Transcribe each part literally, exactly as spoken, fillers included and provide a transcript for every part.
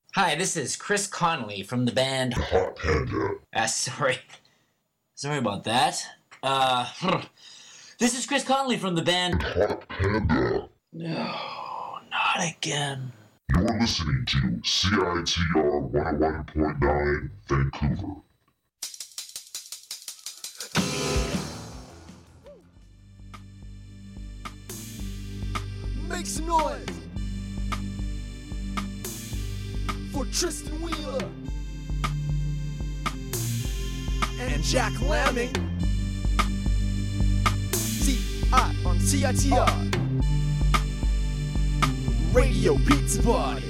Hi, this is Chris Connolly from the band Hot Panda. Ah, sorry. Sorry about that. Uh, this is Chris Connolly from the band Hot Panda. No, not again. You're listening to C I T R one oh one point nine Vancouver. Make some noise for Tristan Wheeler and Jack Lamming. T I on C I T R Radio Pizza Party.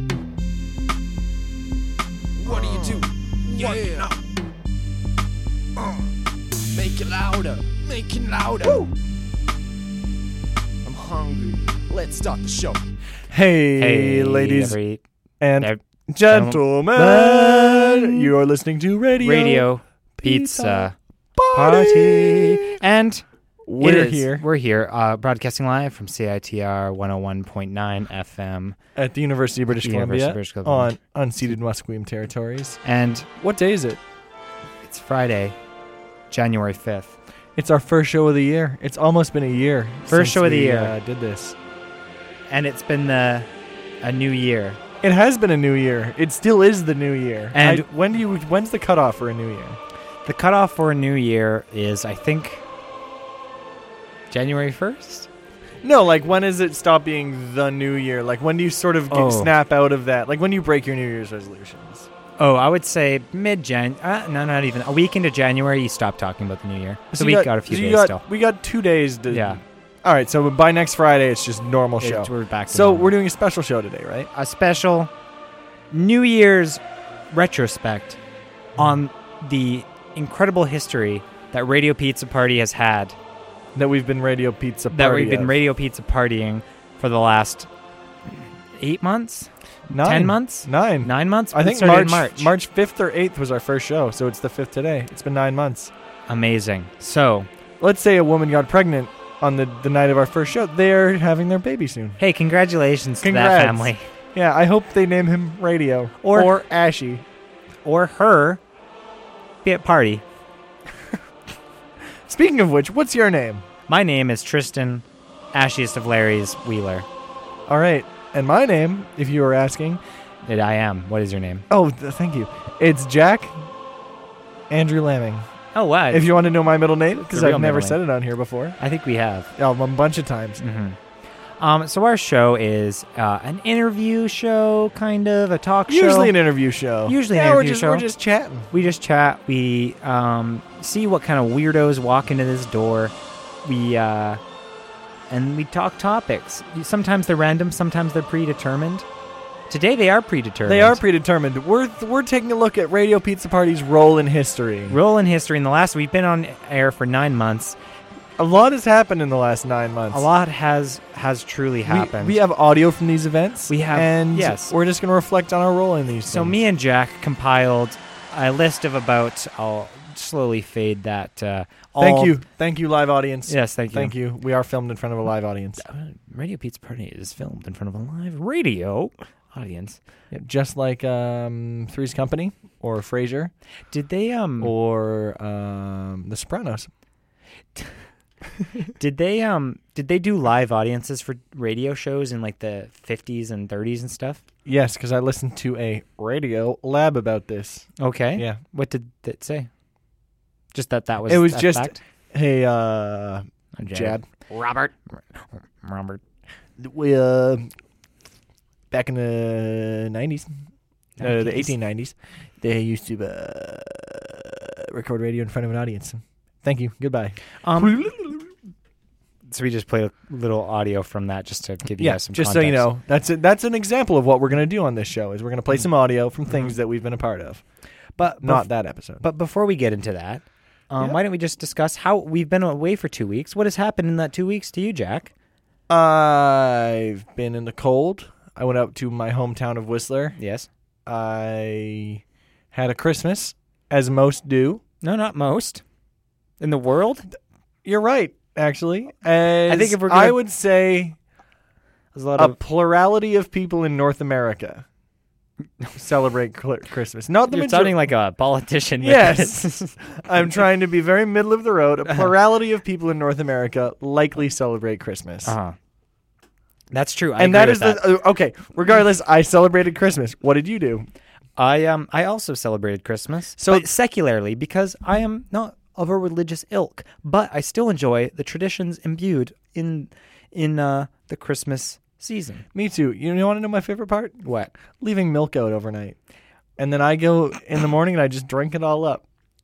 What do you do? Yeah. Uh, make it louder. Make it louder. Woo. I'm hungry. Let's start the show. Hey, Hey, ladies every, and ev- gentlemen, you are listening to Radio, Radio Pizza Party. And We're it is- here We're here, uh, broadcasting live from C I T R one oh one point nine F M. at the University of British The Columbia University of British Columbia. on unceded Musqueam territories. And What day is it? it's Friday, January fifth. It's our first show of the year. It's almost been a year. First since show of the we, year. Uh, did this. And it's been the, a new year. It has been a new year. It still is the new year. And- I, when do you? When's the cutoff for a new year? The cutoff for a new year is, I think, January first? No, like when does it stop being the new year? Like when do you sort of get, Oh. snap out of that? Like when do you break your New Year's resolutions? Oh, I would say mid-Jan. Uh, no, not even. A week into January, you stop talking about the new year. So, we you got, a few so you days got- still. We got two days to. Yeah. All right, so by next Friday, it's just normal show. It- we're back to So normal. we're doing a special show today, right? a special New Year's retrospect on the incredible history that Radio Pizza Party has had. That we've been Radio Pizza Party that we've been of. Radio Pizza Partying for the last eight months, Nine. ten months, Nine. nine months. I We think started March, in March. March fifth or eighth was our first show, so it's the fifth today. It's been nine months. Amazing. So, Let's say a woman got pregnant on the, the night of our first show. They're having their baby soon. hey, congratulations Congrats. to that family Yeah, I hope they name him Radio. Or- or Ashy. or her. Be at party. Speaking of which, what's your name? My name is Tristan, Ashiest of Larry's Wheeler. All right. And my name, if you were asking, That I am. What is your name? oh, th- thank you. It's Jack Andrew Lamming. Oh, wow. If you want to know my middle name, because real I've never middle said it on here before. I think we have. Oh, a bunch of times. hmm Um, so our show is uh, an interview show, kind of a talk show. Usually an interview show. Usually an yeah, we're interview just, show. We're just chatting. We just chat. We um, see what kind of weirdos walk into this door. We uh, and we talk topics. Sometimes they're random. Sometimes they're predetermined. Today they are predetermined. They are predetermined. We're we're taking a look at Radio Pizza Party's role in history. Role in history. In the last, we've been on air for nine months. A lot has happened in the last nine months. A lot has has truly We, happened. we have audio from these events. We have- and yes. we're just going to reflect on our role in these. So things. me and Jack compiled a list of about. I'll slowly fade that. Uh, all Thank you, thank you, live audience. Yes, thank you. Thank you. We are filmed in front of a live audience. Uh, Radio Pizza Party is filmed in front of a live radio audience. Yeah, just like um, Three's Company or Frasier Did they um? or um, The Sopranos. Did they um? Did they do live audiences for radio shows in like the fifties and thirties and stuff? Yes, because I listened to a radio lab about this. Okay. Yeah. What did it say? Just that that was. It was a just- fact? Hey, uh, Okay. Jad. Robert. Robert. We uh, back in the nineties, uh, the nineties. eighteen nineties, they used to uh, record radio in front of an audience. Thank you. Goodbye. Um. So we just played a little audio from that just to give you Yeah, guys some just so you context. know, that's a, that's an example of what we're going to do on this show. Is we're going to play some audio from things that we've been a part of, But not bef- that episode. But before we get into that, um, Yeah. why don't we just discuss how we've been away for two weeks? What has happened in that two weeks to you, Jack? I've been in the cold. I went up to my hometown of Whistler. Yes. I had a Christmas, as most do. No, not most. In the world? You're right, actually. As think if we're I gonna- would say There's a lot a of plurality of people in North America. celebrate cl- Christmas. Not the You're major- sounding like a politician. with Yes. this. I'm trying to be very middle of the road. A plurality of people in North America likely celebrate Christmas. Uh-huh. That's true. I and agree that with is that. the uh, okay. Regardless, I celebrated Christmas. What did you do? I um I also celebrated Christmas, So- but secularly because I am not of a religious ilk, but I still enjoy the traditions imbued in in uh, the Christmas season. Me too. You want to know my favorite part? What? Leaving milk out overnight, and then I go in the morning and I just drink it all up.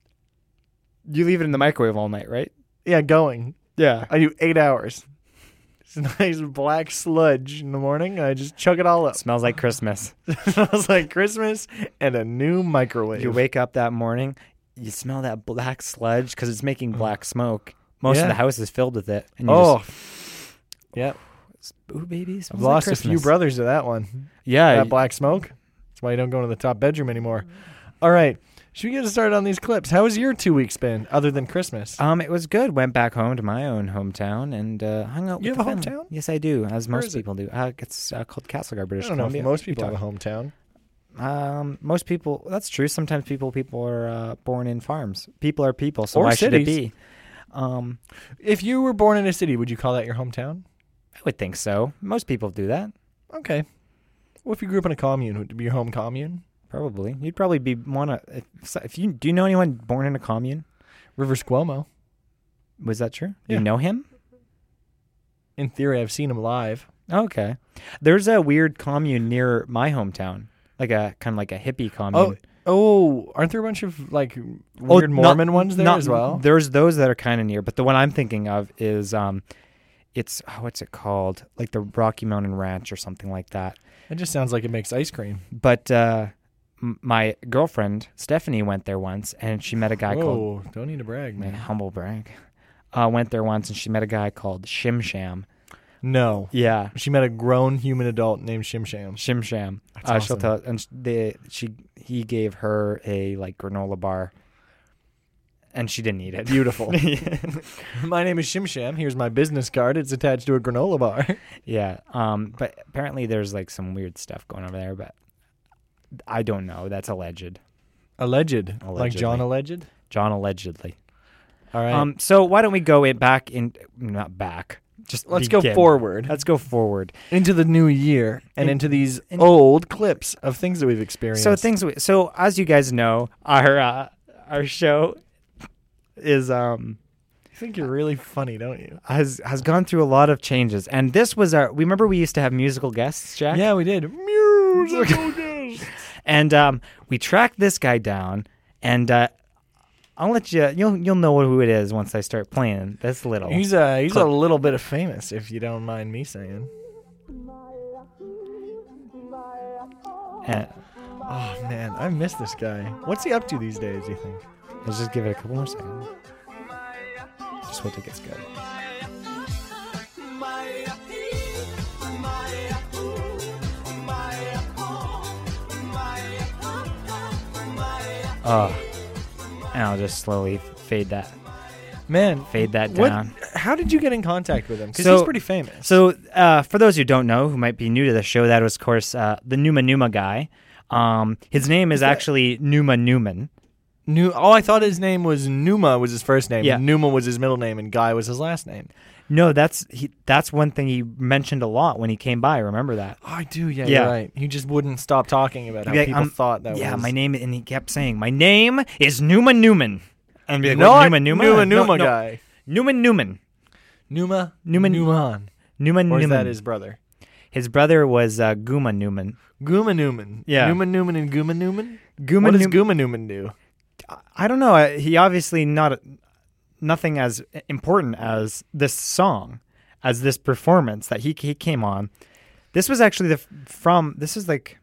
You leave it in the microwave all night, right? Yeah, going. Yeah. I do eight hours. It's a nice black sludge in the morning, and I just chug it all up. Smells like Christmas. It smells like Christmas and a new microwave. You wake up that morning, you smell that black sludge because it's making black smoke. Most Yeah. of the house is filled with it. And you Oh, yep. just, ooh, baby, I've smells like lost a few Christmas. brothers to that one. Yeah. That black smoke. That's why you don't go into the top bedroom anymore. All right. Should we get started on these clips? How was your two weeks been, other than Christmas? Um, it was good. Went back home to my own hometown and uh, hung out. You with have the a family. hometown? Yes, I do, as Where most is it? people do. Uh, it's uh, called Castlegar, I British don't know Columbia. if most You people have a talk- hometown. Um, most people. That's true. Sometimes people people are uh, born in farms. People are people. So Or why should it cities. be? Um, If you were born in a city, would you call that your hometown? I would think so. Most people do that. Okay. What if you grew up in a commune? Would it be your home commune? Probably. You'd probably be one of if, if you do you know anyone born in a commune? Rivers Cuomo. Was that true? Yeah. You know him? In theory, I've seen him live. Okay. There's a weird commune near my hometown, like a kind of like a hippie commune. Oh, aren't there a bunch of like Oh, weird not- Mormon ones there not- as well? There's those that are kind of near, but the one I'm thinking of is um, it's oh, what's it called? Like the Rocky Mountain Ranch or something like that. It just sounds like it makes ice cream. But uh, m- my girlfriend Stephanie went there once, and she met a guy called Oh, don't need to brag, man, man. humble brag. Uh, went there once, and she met a guy called Shim Sham. No. Yeah, She met a grown human adult named Shim Sham. Shim Sham. That's Uh, she'll awesome. tell, and sh- they she he gave her a like granola bar, and she didn't eat it. Beautiful. My name is Shim Sham. Here's my business card. It's attached to a granola bar. Yeah. Um. But apparently there's like some weird stuff going over there, but I don't know. That's alleged. Alleged. Like John Allegedly. Alleged? John allegedly. All right. Um. So why don't we go in back in? Not back. Just Let's go begin. forward Let's go forward. into the new year and In- into these in- old clips of things that we've experienced. So things. We, so as you guys know, our uh, our show is um You think you're really funny, don't you? has has gone through a lot of changes, and this was our. We remember we used to have musical guests, Jack. Yeah, we did. Musical guests. And um, we tracked this guy down, and uh, I'll let you. You'll you'll know who it is once I start playing this little. He's a he's a Clip. little bit of famous, if you don't mind me saying. Uh, Oh man, I miss this guy. What's he up to these days? You think? let's just give it a couple more seconds. Just wait till it gets good. Oh, and I'll just slowly fade that Man, fade that what? down. How did you get in contact with him? Because So- he's pretty famous. So, uh, for those who don't know, who might be new to the show, that was, of course, uh, the Numa Numa guy. Um, his name is that- actually Numa Newman. New. Oh, I thought his name was Numa was his first name. Yeah. And Numa was his middle name, and Guy was his last name. No, that's he, that's one thing he mentioned a lot when he came by. Remember that? Oh, I do. Yeah, Yeah. you're right. He just wouldn't stop talking about He'd how be like, people um, thought that yeah, was. my name, and he kept saying, "My name is Numa Newman." And be like, Not what, Numa Numa, Numa No, Numa no. guy. Newman Newman, Numa Newman- Newman. Newman Or is Newman. that his brother? His brother was uh, Guma Newman. Guma Newman. Yeah. Numa Newman and Guma Newman. Guma What does Newman. Guma Newman do? I don't know. uh, He obviously not nothing as important as this song, as this performance that he he came on. This was actually the f- from. This is like.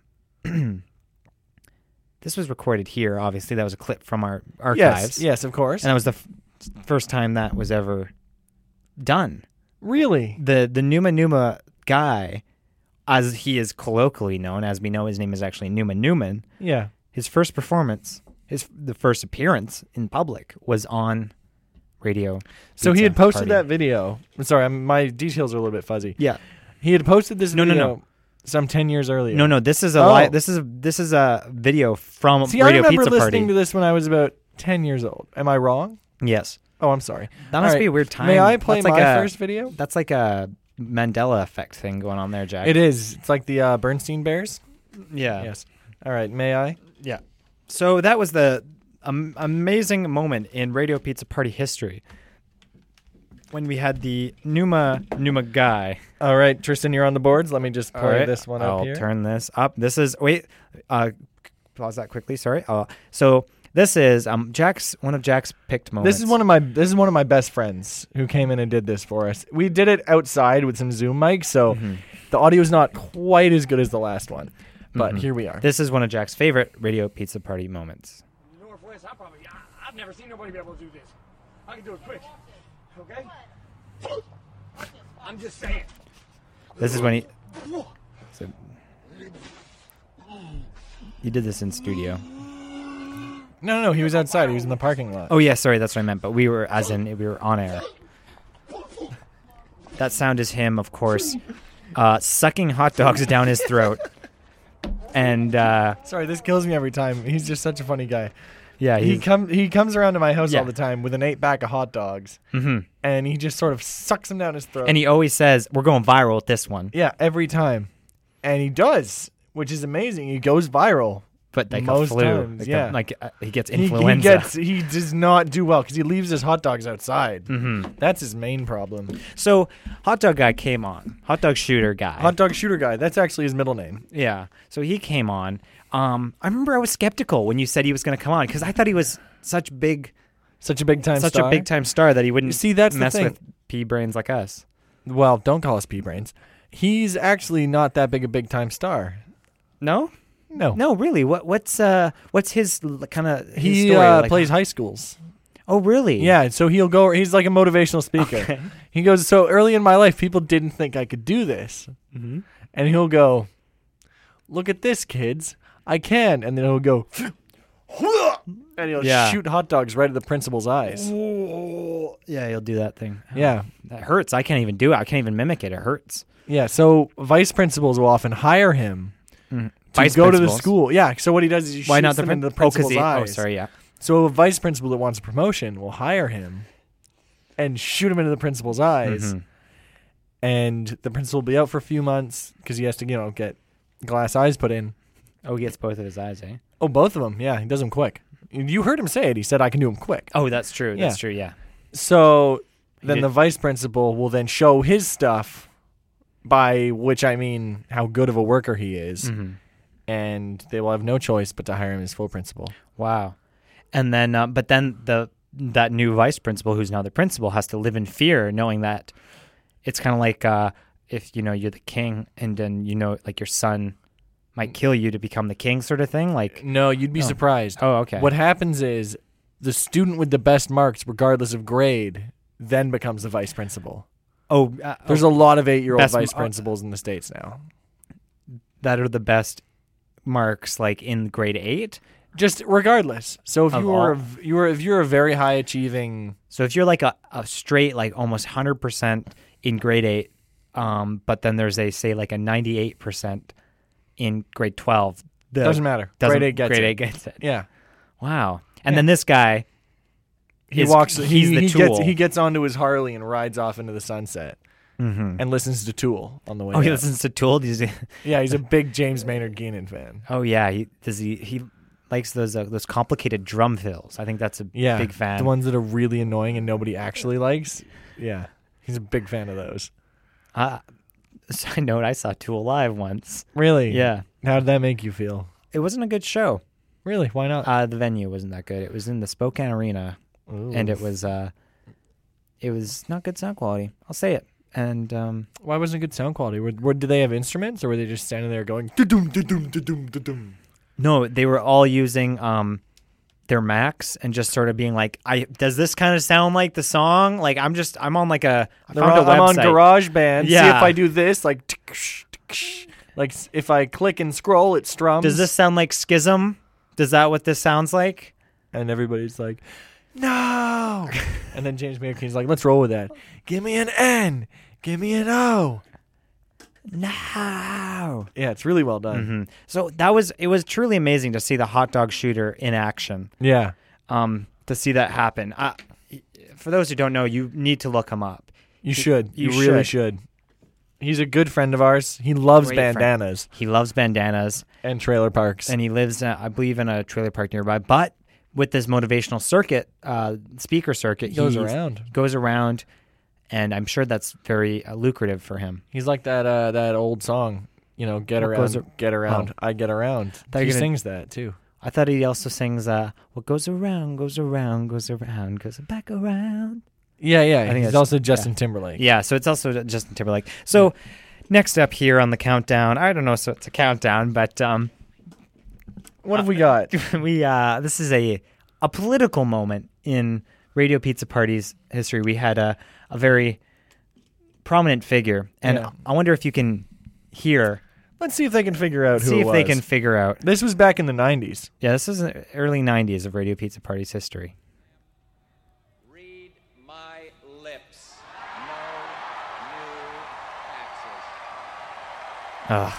This was recorded here. Obviously, that was a clip from our archives. Yes. Yes, of course. And that was the f- first time that was ever done. Really? The the Numa Numa guy, as he is colloquially known, as we know his name is actually Numa Newman. Yeah. His first performance, his the first appearance in public was on radio. So he Pizza had posted Party. that video. I'm sorry, I'm, my details are a little bit fuzzy. Yeah. He had posted this No, no, video. no. So I'm ten years earlier. No, no, this is a Oh. li- this is a, this is a video from See, I Radio remember Pizza listening Party. to this when I was about ten years old. Am I wrong? Yes, Oh, I'm sorry. that All must right. be a weird time. May I play That's like my a, first video? That's like a Mandela effect thing going on there, Jack. It is. It's like the uh, Bernstein Bears. Yeah. Yes. All right. May I? Yeah. So that was the um, amazing moment in Radio Pizza Party history when we had the Numa Numa guy. All right, Tristan, you're on the boards. Let me just play All right, this one I'll up here. turn this up. This is wait. Uh, pause that quickly. Sorry. Uh, so this is um Jack's one of Jack's picked moments. This is one of my this is one of my best friends who came in and did this for us. We did it outside with some Zoom mics, so Mm-hmm. the audio is not quite as good as the last one. But Mhm. here we are. This is one of Jack's favorite Radio Pizza Party moments. Northwest, I probably, I, I've never seen nobody be able to do this. I can do it quick. Okay? I'm just saying. This is when he. So, you did this in studio. No, no, no. He was outside. He was in the parking lot. Oh yeah, sorry, that's what I meant. But we were, as in, we were on air. That sound is him, of course, uh, sucking hot dogs down his throat, and uh, Sorry, this kills me every time. He's just such a funny guy. yeah, He he's, come he comes around to my house Yeah. all the time with an eight pack of hot dogs, Mhm. and he just sort of sucks them down his throat. and he always says, "We're going viral with this one," yeah, every time, and he does, which is amazing. He goes viral. but like Most a flu, times, like, a- yeah. like uh, he gets He, he influenza. gets he does not do well because he leaves his hot dogs outside. Mhm. That's his main problem. So, hot dog guy came on, hot dog shooter guy. Hot dog shooter guy. That's actually his middle name. Yeah. So he came on. Um, I remember I was skeptical when you said he was going to come on because I thought he was such big, Such a big time such star. a big time star that he wouldn't You see, that's the mess thing. with pea brains like us. Well, don't call us pea brains. He's actually not that big a big time star. No, No. no, really. What what's uh what's his kind of He story? uh, Like- plays high schools. Oh, really? Yeah, so he'll go. He's like a motivational speaker. Okay. He goes, so early in my life, people didn't think I could do this, Mhm. and he'll go, "Look at this, kids, I can," and then he'll go, and he'll Yeah. shoot hot dogs right at the principal's eyes. Yeah, he'll do that thing. Yeah, That hurts. I can't even do it. I can't even mimic it. It hurts. yeah. So vice principals will often hire him Mm. to Vice go to the principals? school. Yeah. So what he does is he Why shoots not the them prin- into the oh, 'cause principal's he, oh, eyes. sorry. Yeah. So a vice principal that wants a promotion will hire him and shoot him into the principal's eyes. Mhm. And the principal will be out for a few months because he has to, you know, get glass eyes put in. Oh, he gets both of his eyes, eh? Oh, both of them. Yeah, he does them quick. You heard him say it. He said, "I can do them quick." Oh, that's true. Yeah. That's true. Yeah. So then did- the vice principal will then show his stuff, by which I mean how good of a worker he is, Mhm. and they will have no choice but to hire him as full principal. Wow. And then, uh, but then the that new vice principal, who's now the principal, has to live in fear, knowing that it's kind of like uh, if you know you're the king, and then you know like your son might kill you to become the king, sort of thing. Like, No, you'd be Oh. surprised. oh, okay. What happens is the student with the best marks, regardless of grade, then becomes the vice principal. Oh, uh, There's oh, a lot of eight-year-old Best vice mar- principals in the States now. that are the best marks, like in grade eight. Just regardless. So if Of you were all? a v- you were if you're a very high achieving, So if you're like a, a straight, like almost one hundred percent in grade eight, um, but then there's a say like a ninety-eight percent in grade twelve. The, doesn't matter. doesn't- grade eight gets grade it. eight gets it. Yeah, Wow. And Yeah. then this guy, he is- walks. he's he, the he tool. gets he gets onto his Harley and rides off into the sunset Mhm. and listens to Tool on the way. Oh, he out. listens to Tool. Does he- Yeah, he's a big James Maynard Keenan fan. oh yeah, he does. He he likes those uh, those complicated drum fills. I think that's a Yeah, big fan. The ones that are really annoying and nobody actually likes. Yeah, he's a big fan of those. Uh, side note: I saw Tool live once. Really? Yeah, How did that make you feel? it wasn't a good show. Really? Why not? Uh, the venue wasn't that good. It was in the Spokane Arena, Ooh. and it was uh, it was not good sound quality. I'll say it. And um, Why wasn't it good sound quality? Were, were did they have instruments or were they just standing there going da-dum, da-dum, da-dum, da-dum? no, they were all using um, their Macs and just sort of being like, "I does this kind of sound like the song?" Like I'm just I'm on like a I They're found on, a I'm on website. GarageBand. See Yeah. if I do this, like, tick-sh, tick-sh. Like s- if I click and scroll, it strums. Does this sound like Schism? Does that what this sounds like? And everybody's like, no. And then James Maynard Keenan's like, let's roll with that. Give me an N. Give me an O. No. Yeah, it's really well done. hmm So that was it was truly amazing to see the hot dog shooter in action. Yeah. Um, to see that happen. I, for those who don't know, you need to look him up. You should. you You, really should. should. He's a good friend of ours. He loves Great friend. bandanas He loves bandanas, and trailer parks. and he lives, uh, I believe, in a trailer park nearby. But with this motivational circuit, uh, speaker circuit, He goes he's- around. goes around, and I'm sure that's very uh, lucrative for him. He's like that uh, that old song, you know, get What around, goes ar- get around, I get around. Thought He you were gonna- sings that too. I thought he also sings, uh, "What goes around, goes around, goes around, goes back around." Yeah, yeah. think He's that's- also Justin Timberlake. Yeah, so it's also Justin Timberlake. So next up here on the countdown, I don't know, so it's a countdown, but um, What have we got? we uh, this is a a political moment in Radio Pizza Party's history. We had a a very prominent figure, and Yeah. I wonder if you can hear, Let's see if they can figure out who see it if they was. can figure out. This was back in the nineties. Yeah, this is the early nineties of Radio Pizza Party's history. Read my lips. No new taxes. Ugh.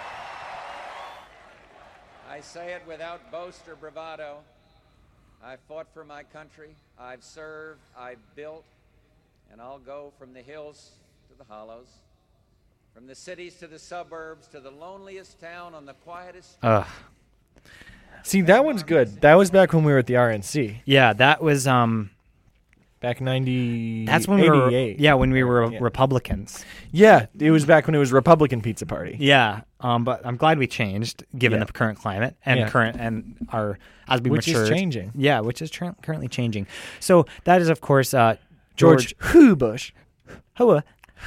I say it without boast or bravado. I've fought for my country. I've served. I've built. And I'll go from the hills to the hollows, from the cities to the suburbs, to the loneliest town on the quietest. Ugh. See, that one's good. That was back when we were at the R N C. Yeah, that was um. Back in ninety. That's when we were. eighty-eight. Yeah, when we were Yeah. Republicans. Yeah, it was back when it was Republican Pizza Party. Yeah, um, but I'm glad we changed given Yeah. the current climate and Yeah. current and our as we Which is matured. changing. Yeah, which is tr- currently changing. So that is of course uh, George, George Who Bush. Hoa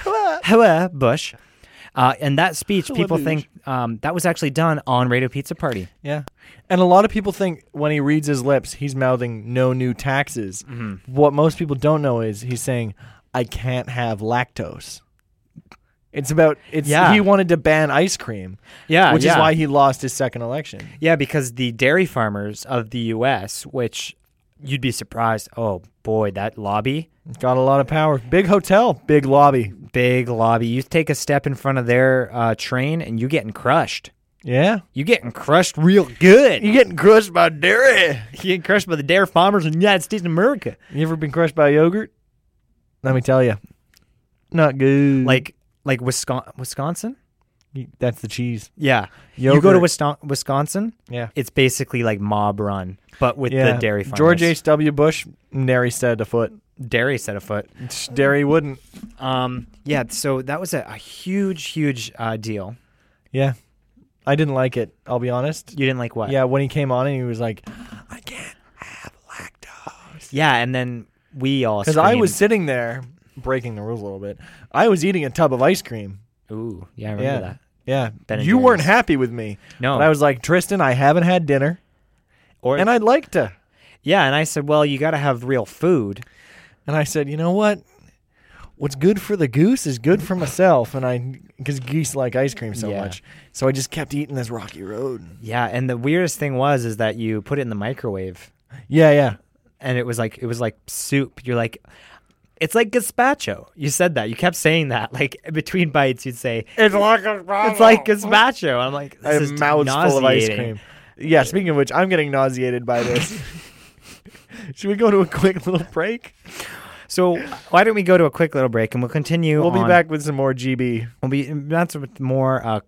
Hoa Bush, uh, and that speech Hoa people Bush. think um, that was actually done on Radio Pizza Party. Yeah. And a lot of people think when he reads his lips, he's mouthing no new taxes. Mm-hmm. What most people don't know is he's saying, I can't have lactose. It's about, it's, Yeah. he wanted to ban ice cream, Yeah, which yeah. is why he lost his second election. Yeah, because the dairy farmers of the U S, which you'd be surprised. Oh boy, that lobby. Got a lot of power. Big hotel, big lobby. Big lobby. You take a step in front of their uh, train and you getting crushed. Yeah. You getting crushed real good. You getting crushed by dairy. You getting crushed by the dairy farmers in the United States of America. You ever been crushed by yogurt? Let me tell you. Not good. Like like Wisconsin. Wisconsin? You- that's the cheese. Yeah. You go to Yogurt. Wiston- Wisconsin, Yeah. it's basically like mob run, but with Yeah. the dairy farmers. George H W. Bush, nary stead a foot. Dairy set afoot. Dairy wouldn't. Um, yeah, so that was a, a huge, huge uh, deal. Yeah. I didn't like it, I'll be honest. You didn't like what? Yeah, when he came on and he was like, I can't have lactose. Yeah, and then we all Because I was screamed. sitting there, breaking the rules a little bit. I was eating a tub of ice cream. Ooh, yeah, I remember Yeah. that. Yeah. Ben and You weren't Jerry's. happy with me. No. But I was like, Tristan, I haven't had dinner. Or And I'd like to. yeah, and I said, well, you got to have real food. And I said, you know what? What's good for the goose is good for myself. And I, because geese like ice cream so Yeah. much. So I just kept eating this rocky road. Yeah, and the weirdest thing was is that you put it in the microwave, Yeah, yeah. and it was like it was like soup. You're like, it's like gazpacho. You said that. You kept saying that. Like between bites, you'd say, It's like a it's like gazpacho. I'm like, I this have is mouths full of ice nauseating. cream. Yeah, speaking of which, I'm getting nauseated by this. Should we go to a quick little break? So why don't we go to a quick little break and we'll continue. We'll be on- back with some more G B. We'll be that's with more uh,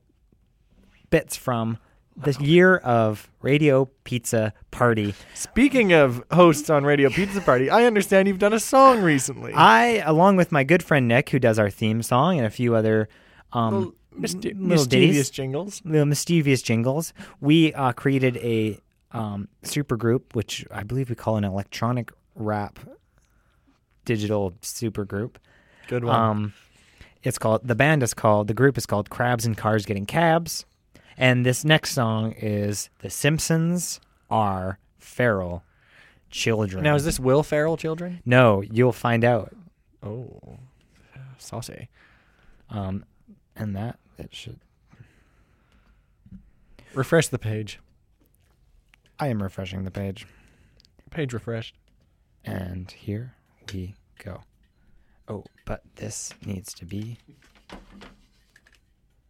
bits from the year of Radio Pizza Party. Speaking of hosts on Radio Pizza Party, I understand you've done a song recently. I, along with my good friend Nick, who does our theme song and a few other um, Little myster- little mischievous ditties. jingles. little mischievous jingles, we uh, created a um, super group, which I believe we call an electronic rap digital super group. Good one. Um, it's called, the band is called, the group is called Crabs and Cars Getting Cabs. And this next song is The Simpsons Are Feral Children. Now, is this Will Ferrell children? No, you'll find out. Oh, saucy. Um, and that, it should, Refresh the page. I am refreshing the page. Page refreshed. And here we go. Oh, but this needs to be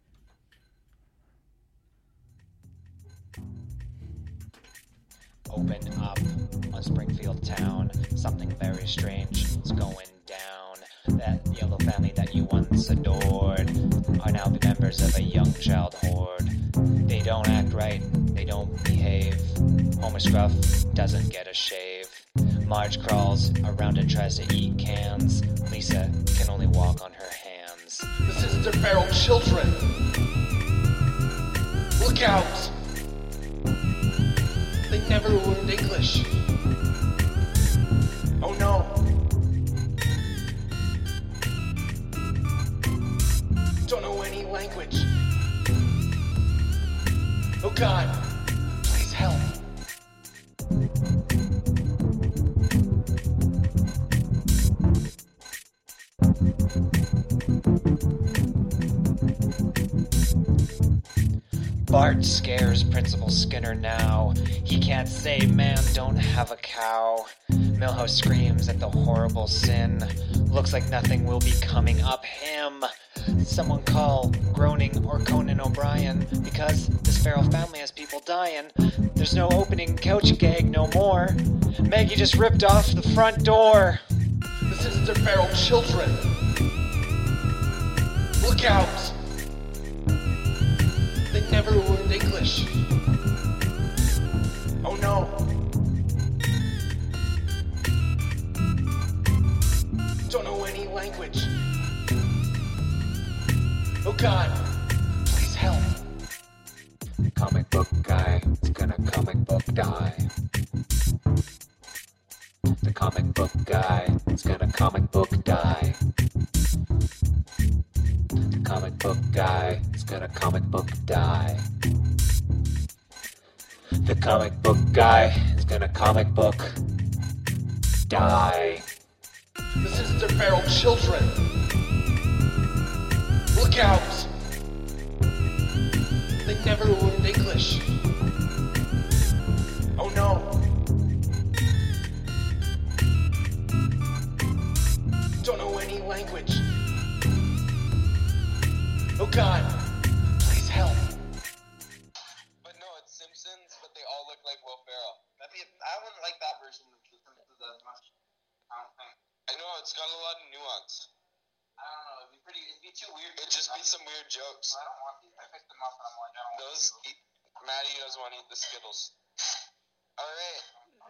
open up on Springfield town. Something very strange is going down. That yellow family that you once adored are now the members of a young child horde. They don't act right, they don't behave. Homer Scruff doesn't get a shave. Marge crawls around and tries to eat cans. Lisa can only walk on her hands. This is their feral children. Look out! They never learned English. Oh no. Don't know any language. Oh God, please help. Bart scares Principal Skinner now. He can't say, man, don't have a cow. Milhouse screams at the horrible sin. Looks like nothing will be coming up him. Someone call Groening or Conan O'Brien, because this feral family has people dying. There's no opening couch gag no more. Maggie just ripped off the front door. This is their feral children. Look out! They never learned English. Oh no. Don't know any language. Oh God, please help. Comic book guy is gonna comic book die. The comic book guy is gonna comic book die. The comic book guy is gonna comic book die. The comic book guy is gonna comic book die. This is their feral children. Look out! They never learned English. Oh no. Don't know any language. Oh God, please help. But no, it's Simpsons, but they all look like Will Ferrell. That'd be, I wouldn't like that version of The Simpsons as much. I don't think. I know, it's got a lot of nuance. I don't know, it'd be pretty, it'd be too weird. It'd just be some weird jokes. I don't want these. I picked them up and I'm like, I don't Those, want these. Maddie doesn't want to eat the Skittles. Alright.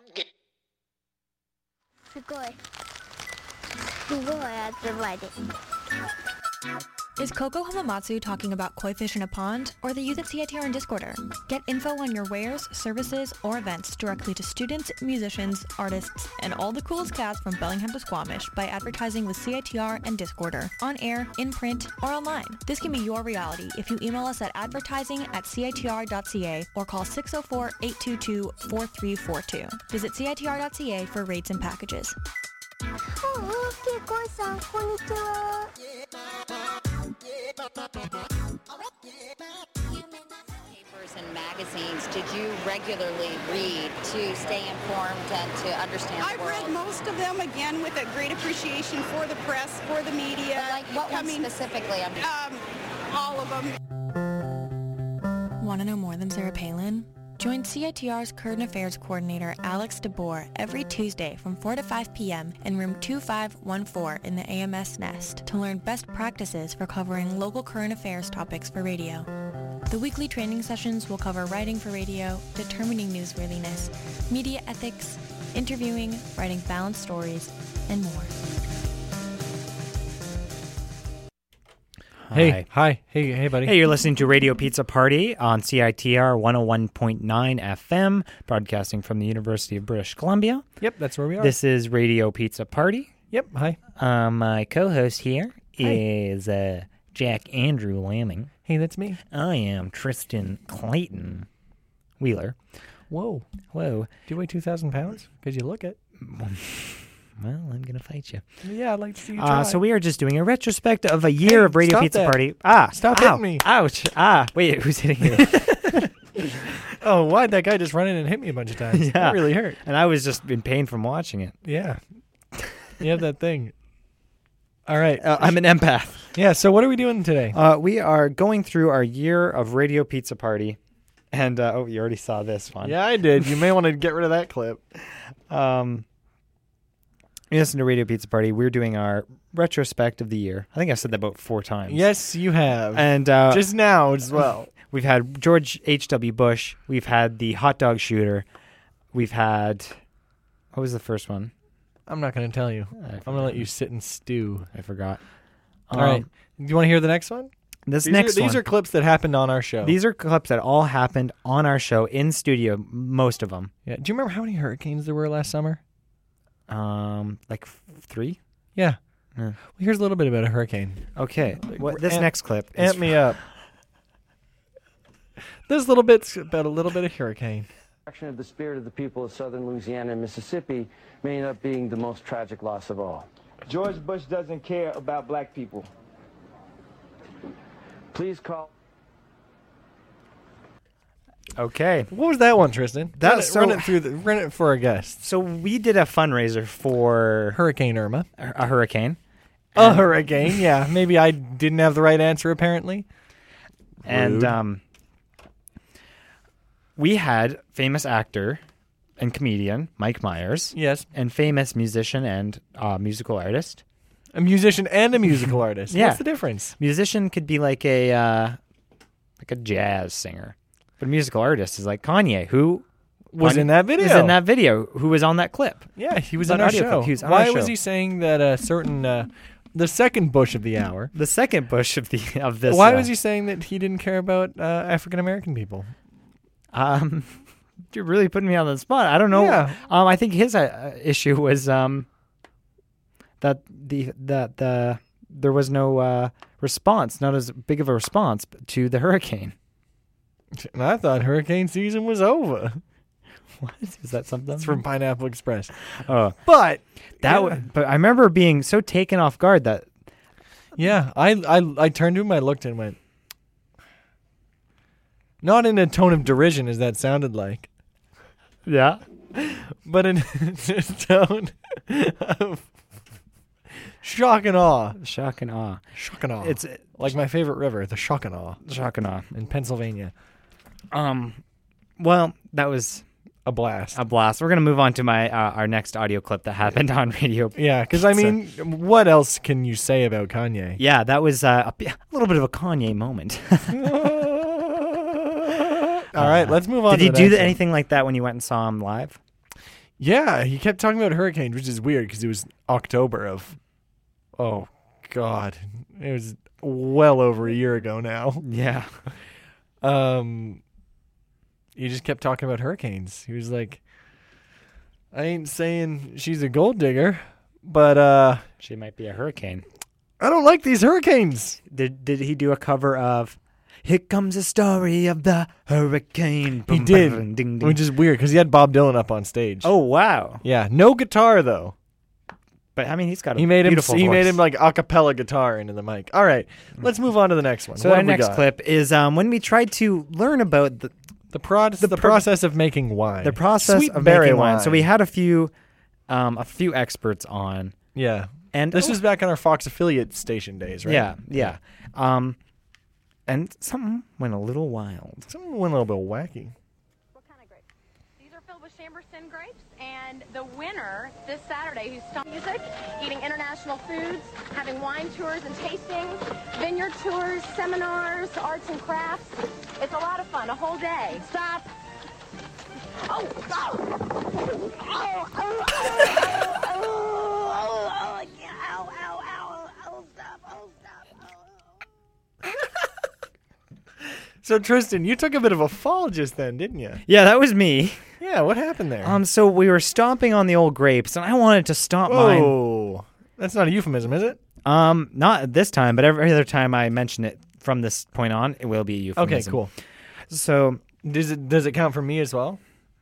すごい。すごい集まり。 Is Coco Hamamatsu talking about koi fish in a pond, or the youth at C I T R in Discorder? Get info on your wares, services, or events directly to students, musicians, artists, and all the coolest cats from Bellingham to Squamish by advertising with C I T R and Discorder, on air, in print, or online. This can be your reality if you email us at advertising at C I T R dot C A or call six oh four, eight two two, four three four two. Visit C I T R dot C A for rates and packages. Oh, Kekoi-san, こんにちは。 Papers and magazines did you regularly read to stay informed and to understand I the world? read most of them, again, with a great appreciation for the press, for the media. But like what I ones mean, specifically? I'm um, all of them. Want to know more than Sarah Palin? Join C I T R's Current Affairs Coordinator Alex DeBoer every Tuesday from four to five p.m. in room two five one four in the A M S Nest to learn best practices for covering local current affairs topics for radio. The weekly training sessions will cover writing for radio, determining newsworthiness, media ethics, interviewing, writing balanced stories, and more. Hey, hi. Hey, hey, buddy. Hey, you're listening to Radio Pizza Party on C I T R one oh one point nine F M, broadcasting from the University of British Columbia. Yep, that's where we are. This is Radio Pizza Party. Yep, hi. Um, my co-host here Hi. is uh, Jack Andrew Lamming. Hey, that's me. I am Tristan Clayton Wheeler. Whoa. Whoa. Do you weigh two thousand pounds? Because you look it. Well, I'm going to fight you. Yeah, I'd like to see you try. Uh, so we are just doing a retrospect of a year Hey, of Radio stop Pizza that. Party. Ah, Stop ow, hitting me. Ouch. Ah, wait, who's hitting you? Oh, why'd that guy just run in and hit me a bunch of times? Yeah. That really hurt. And I was just in pain from watching it. Yeah. You have that thing. All right. Uh, I'm an empath. Yeah, so what are we doing today? Uh, we are going through our year of Radio Pizza Party. And uh, oh, you already saw this one. Yeah, I did. You may want to get rid of that clip. Um, you listen to Radio Pizza Party. We're doing our retrospect of the year. I think I said that about four times. Yes, you have. And uh, just now as well. We've had George H W. Bush. We've had the hot dog shooter. We've had... What was the first one? I'm not going to tell you. I'm going to let you sit and stew. I forgot. All um, right. Do you want to hear the next one? This these next are, one. These are clips that happened on our show. These are clips that all happened on our show in studio, most of them. Yeah. Do you remember how many hurricanes there were last summer? Um, like f- three? Yeah. yeah. Well, here's a little bit about a hurricane. Okay. What, this amp, next clip. Amp me up. This little bit's about a little bit of hurricane. Action of the spirit of the people of southern Louisiana and Mississippi may end up being the most tragic loss of all. George Bush doesn't care about black people. Please call. Okay. What was that one, Tristan? That run, it, so, run it through. The, run it for our guests. So we did a fundraiser for Hurricane Irma. A, a hurricane. A hurricane. Yeah. Maybe I didn't have the right answer. Apparently. And Rude. um, we had famous actor and comedian Mike Myers. Yes. And famous musician and uh, musical artist. A musician and a musical artist. Yeah. What's the difference? Musician could be like a uh, like a jazz singer, but a musical artist is like Kanye, who was Kanye in that video. Is in that video. Who was on that clip? Yeah, he was That on our audio show. clip. He was on Why our was show. he saying that a certain uh, the second Bush of the hour? The second Bush of the of this. Why uh, was he saying that he didn't care about uh, African American people? Um, you're really putting me on the spot. I don't know. Yeah. Um, I think his uh, issue was um that the that the there was no uh, response, not as big of a response to the hurricane. And I thought hurricane season was over. What is that? Something? It's from Pineapple Express. Oh, but that. yeah. W- but I remember being so taken off guard that. Yeah, I I I turned to him, I looked and went. Not in a tone of derision, as that sounded like. Yeah. But in a tone of shock and awe. Shock and awe. Shock and awe. It's like my favorite river, the Shock and Awe. Shock and awe. In Pennsylvania. Um, well, that was a blast. A blast. We're gonna move on to my uh, our next audio clip that happened on Radio. Yeah, because I mean, what else can you say about Kanye? Yeah, that was uh, a, a little bit of a Kanye moment. All right, let's move on. Did to he the do next the, one. anything like that when you went and saw him live? Yeah, he kept talking about hurricanes, which is weird because it was October of, oh God, it was well over a year ago now. Yeah. Um, he just kept talking about hurricanes. He was like, I ain't saying she's a gold digger, but uh, she might be a hurricane. I don't like these hurricanes. Did did he do a cover of "Here Comes the Story of the Hurricane"? He Boom, did, boom, ding, ding. which is weird because he had Bob Dylan up on stage. Oh wow! Yeah, no guitar though. But I mean, he's got a he made him beautiful he voice. made him like a cappella guitar into the mic. All right, let's move on to the next one. So what our have we next got? clip is um, when we tried to learn about the the, prod, the, the pr- process of making wine. the process Sweet of berry making wine. So we had a few um, a few experts on. Yeah. And this was back in our Fox affiliate station days, right? Yeah, yeah. Um, and something went a little wild. Something went a little bit wacky. These are filled with Chamberson grapes, and the winner this Saturday, who's stopping music, eating international foods, having wine tours and tastings, vineyard tours, seminars, arts and crafts. It's a lot of fun, a whole day. Stop. Oh, oh, oh, oh, oh, oh, oh, oh, yeah, ow, ow, ow, oh, stop, oh, stop, oh. So Tristan, you took a bit of a fall just then, didn't you? Yeah, that was me. Yeah, what happened there? Um, so we were stomping on the old grapes, and I wanted to stomp mine. Oh, that's not a euphemism, is it? Um, not this time, but every other time I mention it from this point on, it will be a euphemism. Okay, cool. So does it does it count for me as well?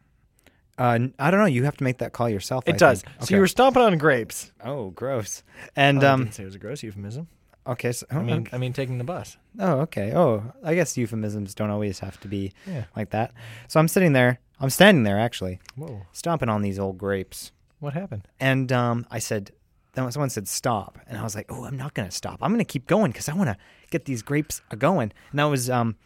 Uh, I don't know. You have to make that call yourself. It I does. think. So Okay. you were stomping on grapes. Oh, gross. And Oh, I um, didn't say it was a gross euphemism. Okay, so I mean, okay. I mean, taking the bus. Oh, okay. Oh, I guess euphemisms don't always have to be Yeah. like that. So I'm sitting there. I'm standing there actually, Whoa. stomping on these old grapes. What happened? And um, I said, then someone said stop, and I was like, oh, I'm not gonna stop. I'm gonna keep going because I want to get these grapes a going. And that was um,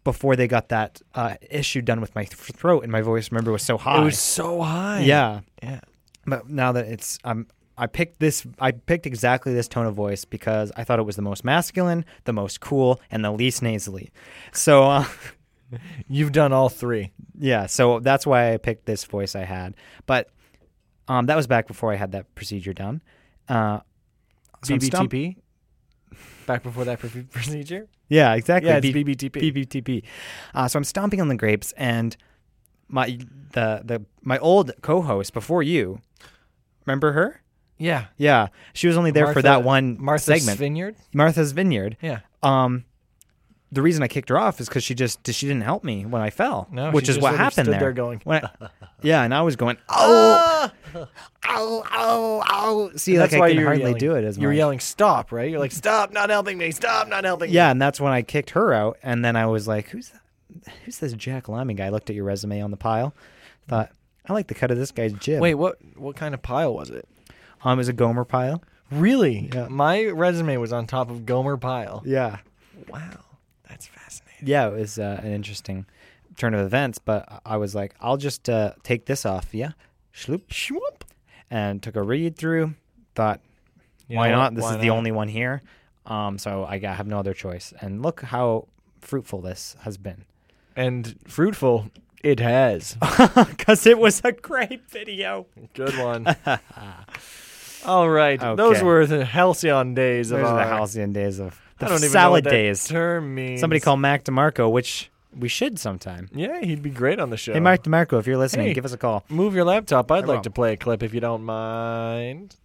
before they got that uh, issue done with my th- throat, and my voice, remember, was so high. It was so high. Yeah. Yeah. But now that it's, um, I picked this, I picked exactly this tone of voice because I thought it was the most masculine, the most cool, and the least nasally. So, uh, you've done all three. Yeah. So that's why I picked this voice I had. But um, that was back before I had that procedure done. Uh, so B B T P? Back before that pr- procedure? Yeah, exactly. Yeah, it's B- B B T P. B B T P. Uh, so I'm stomping on the grapes, and my the the my old co-host before you, remember her? Yeah. Yeah. She was only there Martha, for that one Martha's segment. Vineyard? Martha's Vineyard. Yeah. Um, the reason I kicked her off is because she just she didn't help me when I fell. No, which she is just what sort of happened stood there. there going, When I- yeah, and I was going, oh, oh, oh, oh. See, And like that's I why can you were hardly yelling. do it as You were much. yelling, stop, right? You're like, stop, not helping me, stop, not helping me. Yeah, and that's when I kicked her out, and then I was like, "Who's that? Who's this Jack Lemming guy?" I looked at your resume on the pile, thought, "I like the cut of this guy's jib." Wait, what What kind of pile was it? Um, it was a Gomer pile. Really? Yeah. My resume was on top of Gomer pile. Yeah. Wow. That's fascinating. Yeah, it was uh, an interesting turn of events, but I was like, "I'll just uh, take this off, yeah." Shloop, shwoop, and took a read through. Thought, You why know what? not? This Why is the not? only one here. Um, so I got, have no other choice. And look how fruitful this has been. And fruitful, it has. Because it was a great video. Good one. All right. Those Okay. were the halcyon days of Those are our... the halcyon days of the I don't even know salad what that days. term means. Somebody called Mac DeMarco, which we should sometime. Yeah, he'd be great on the show. Hey, Mac DeMarco, if you're listening, Hey, give us a call. Move your laptop. I'd I like will. to play a clip if you don't mind.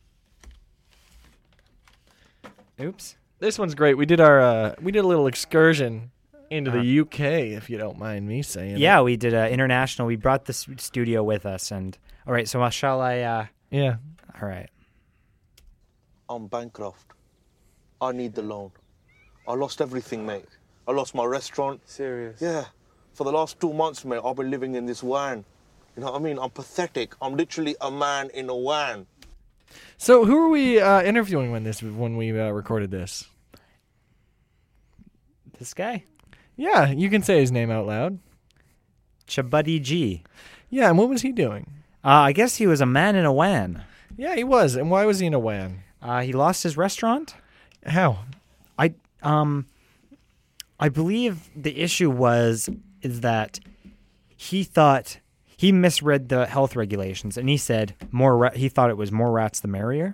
Oops. This one's great. We did our uh, we did a little excursion into Uh-huh. the U K, if you don't mind me saying. Yeah, it. we did uh, international. We brought the s- studio with us, and all right. So uh, shall I? Uh, yeah. All right. I'm bankrupt. I need the loan. I lost everything, mate. I lost my restaurant. Serious? Yeah. For the last two months, mate, I've been living in this van. You know what I mean? I'm pathetic. I'm literally a man in a van. So who are we uh, interviewing when this when we uh, recorded this? This guy. Yeah, you can say his name out loud. Chabuddy G. Yeah, and what was he doing? Uh, I guess he was a man in a van. Yeah, he was. And why was he in a van? Uh, he lost his restaurant. How? I um, I believe the issue was is that he thought he misread the health regulations, and he said more. Ra- he thought it was more rats the merrier.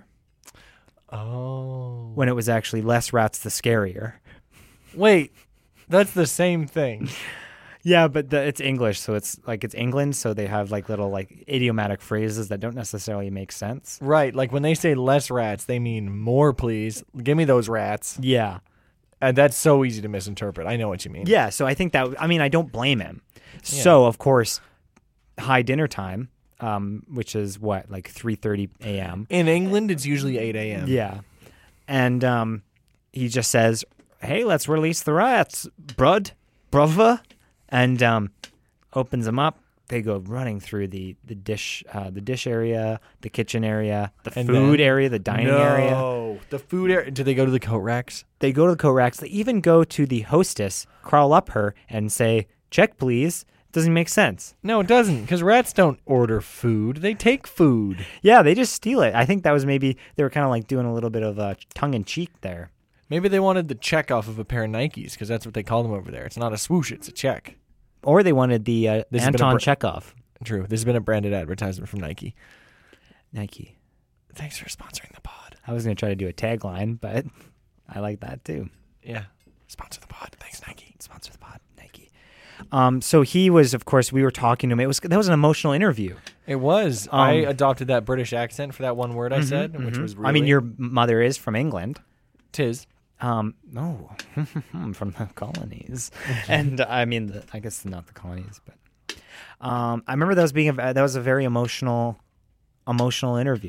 Oh. When it was actually less rats the scarier. Wait, that's the same thing. Yeah, but the, it's English, so it's like it's England, so they have like little like idiomatic phrases that don't necessarily make sense. Right, like when they say less rats, they mean more, please. Give me those rats. Yeah. And that's so easy to misinterpret. I know what you mean. Yeah, so I think that I mean I don't blame him. So of course, high dinner time, um, which is what like three thirty a.m. In England, it's usually eight a.m. Yeah, and um, he just says, "Hey, let's release the rats, brud, brother," and um, opens them up. They go running through the the dish, uh, the dish area, the kitchen area, the And food then- area, the dining no, area. the food area. Do they go to the coat racks? They go to the coat racks. They even go to the hostess, crawl up her, and say, "Check, please." Doesn't make sense. No, it doesn't, because rats don't order food. They take food. Yeah, they just steal it. I think that was maybe they were kind of like doing a little bit of uh, tongue in cheek there. Maybe they wanted the check off of a pair of Nikes, because that's what they call them over there. It's not a swoosh, it's a check. Or they wanted the uh, This has been a Anton br- Chekhov. True. This has been a branded advertisement from Nike. Nike. Thanks for sponsoring the pod. I was going to try to do a tagline, but I like that too. Yeah. Sponsor the pod. Thanks, Nike. Sponsor the pod, Nike. Um, so he was, of course, we were talking to him. It was that was an emotional interview. It was. Um, I adopted that British accent for that one word I Mhm, said, which mhm. was really... I mean, your mother is from England. Tis. Um, no, from the colonies, and I mean, the, I guess not the colonies, but um, I remember that was being a, that was a very emotional, emotional interview.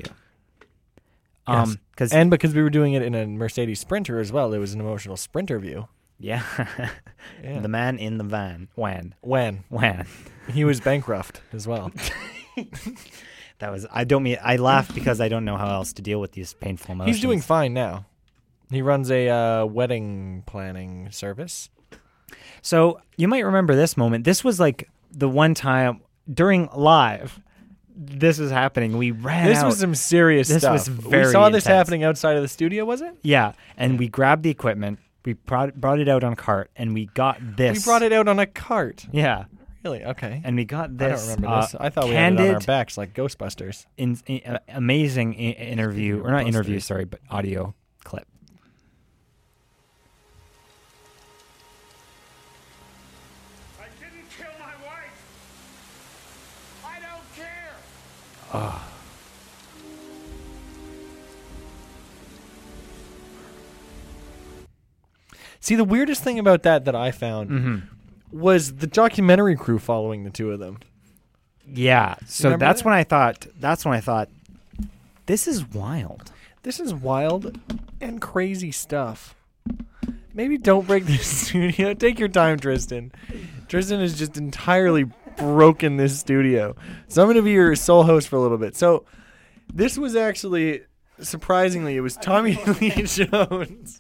Yes. Um, because and because we were doing it in a Mercedes Sprinter as well, it was an emotional Sprinter view. Yeah. Yeah. The man in the van, Wan, When? Wan. He was bankrupt as well. That was I don't mean I laugh because I don't know how else to deal with these painful emotions. He's doing fine now. He runs a uh, wedding planning service. So you might remember this moment. This was like the one time during live. This was happening. We ran This out. was some serious this stuff. was very we saw this intense. happening outside of the studio, was it? Yeah, and we grabbed the equipment. We brought, brought it out on a cart, and we got this. We brought it out on a cart. Yeah. Really? Okay. And we got this. I don't remember this. uh, I thought we candid, had it on our backs like Ghostbusters. In, in, uh, amazing I- interview, or not interview, Busters. sorry, but audio clip. I didn't kill my wife. I don't care. Oh. See, the weirdest thing about that that I found Mhm. was the documentary crew following the two of them. Yeah. So Remember that's that? when I thought. That's when I thought, this is wild. This is wild and crazy stuff. Maybe don't break the studio. Take your time, Tristan. Tristan has just entirely broken this studio. So I'm going to be your sole host for a little bit. So this was actually, surprisingly, it was Tommy Lee Jones.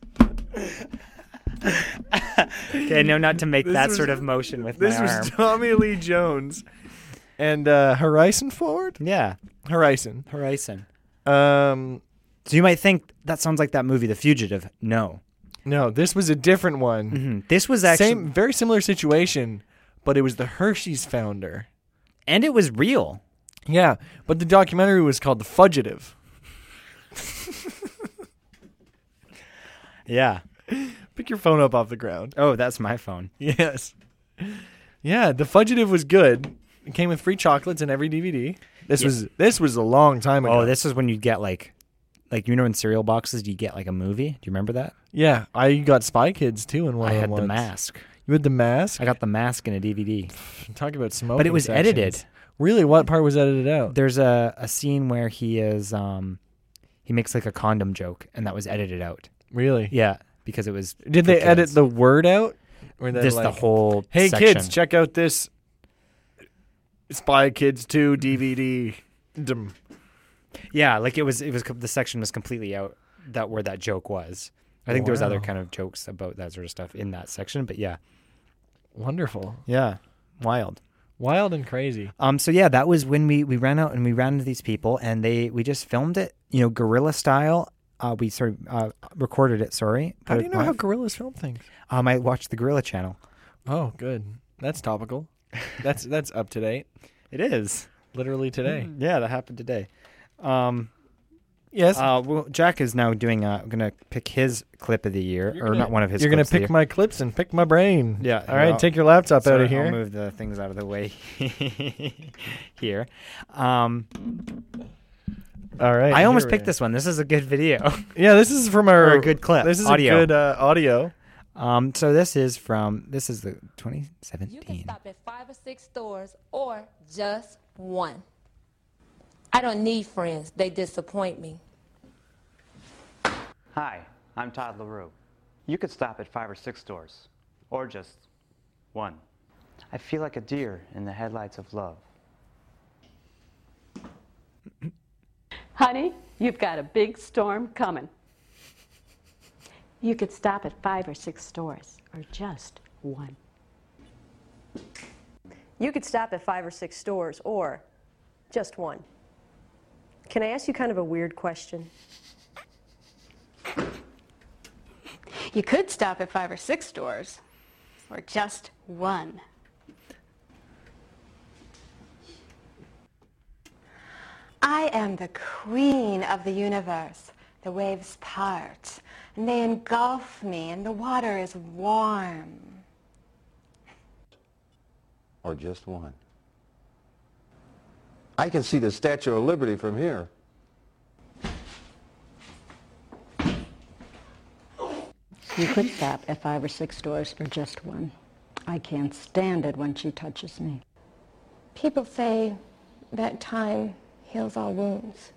Okay, no, not to make This that was- sort of motion with This my was arm. Tommy Lee Jones and uh, Harrison Ford. Yeah, Harrison. Harrison. Um, so you might think that sounds like that movie, The Fugitive. No, no, this was a different one. Mm-hmm. This was actually same, very similar situation, but it was the Hershey's founder, and it was real. Yeah, but the documentary was called The Fugitive. Yeah. Pick your phone up off the ground. Oh, that's my phone. Yes. Yeah, The Fugitive was good. It came with free chocolates in every D V D. This Yeah. was this was a long time ago. Oh, this is when you get like, like you know, in cereal boxes, you get like a movie. Do you remember that? Yeah, I got Spy Kids too in one I of had them the once. mask. You had the mask? I got the mask in a D V D. Talk about smoking. But it was sections. edited. Really? What part was edited out? There's a, a scene where he is um he makes like a condom joke, and that was edited out. Really? Yeah, because it was. Did for they edit kids. the word out? Or they Just the like, whole Hey section. kids, check out this Spy Kids two D V D. Dum. Yeah, like it was. It was co- the section was completely out that where that joke was. I think there was other Wow. kind of jokes about that sort of stuff in that section, but yeah, Wonderful. yeah, wild. Wild and crazy. Um. So yeah, that was when we we ran out and we ran into these people, and they we just filmed it, you know, guerrilla style. Uh, we sort of uh, recorded it. Sorry. How put do you it know how live. gorillas film things? Um, I watched the Gorilla Channel. Oh, good. That's topical. That's that's up to date. It is. Literally today. Yeah, that happened today. Um, yes. Uh, well, Jack is now doing. Uh, going to pick his clip of the year, You're or gonna- not one of his. You're gonna clips of the pick year. my clips and pick my brain. Yeah. All right. well, Take your laptop sorry, out of here. I'll move the things out of the way here. Um, All right. I almost here picked we- this one. This is a good video. Yeah, this is from our Or a good clip. This is audio. a good uh, audio. Um, so this is from. This is the twenty seventeen. You can stop at five or six stores or just one. I don't need friends. They disappoint me. Hi, I'm Todd LaRue. You could stop at five or six stores, or just one. I feel like a deer in the headlights of love. Honey, you've got a big storm coming. You could stop at five or six stores, or just one. You could stop at five or six stores, or just one. Can I ask you kind of a weird question? You could stop at five or six stores, or just one. I am the queen of the universe. The waves part, and they engulf me, and the water is warm. Or just one. I can see the Statue of Liberty from here. You could stop at five or six stores, or just one. I can't stand it when she touches me. People say that time heals all wounds.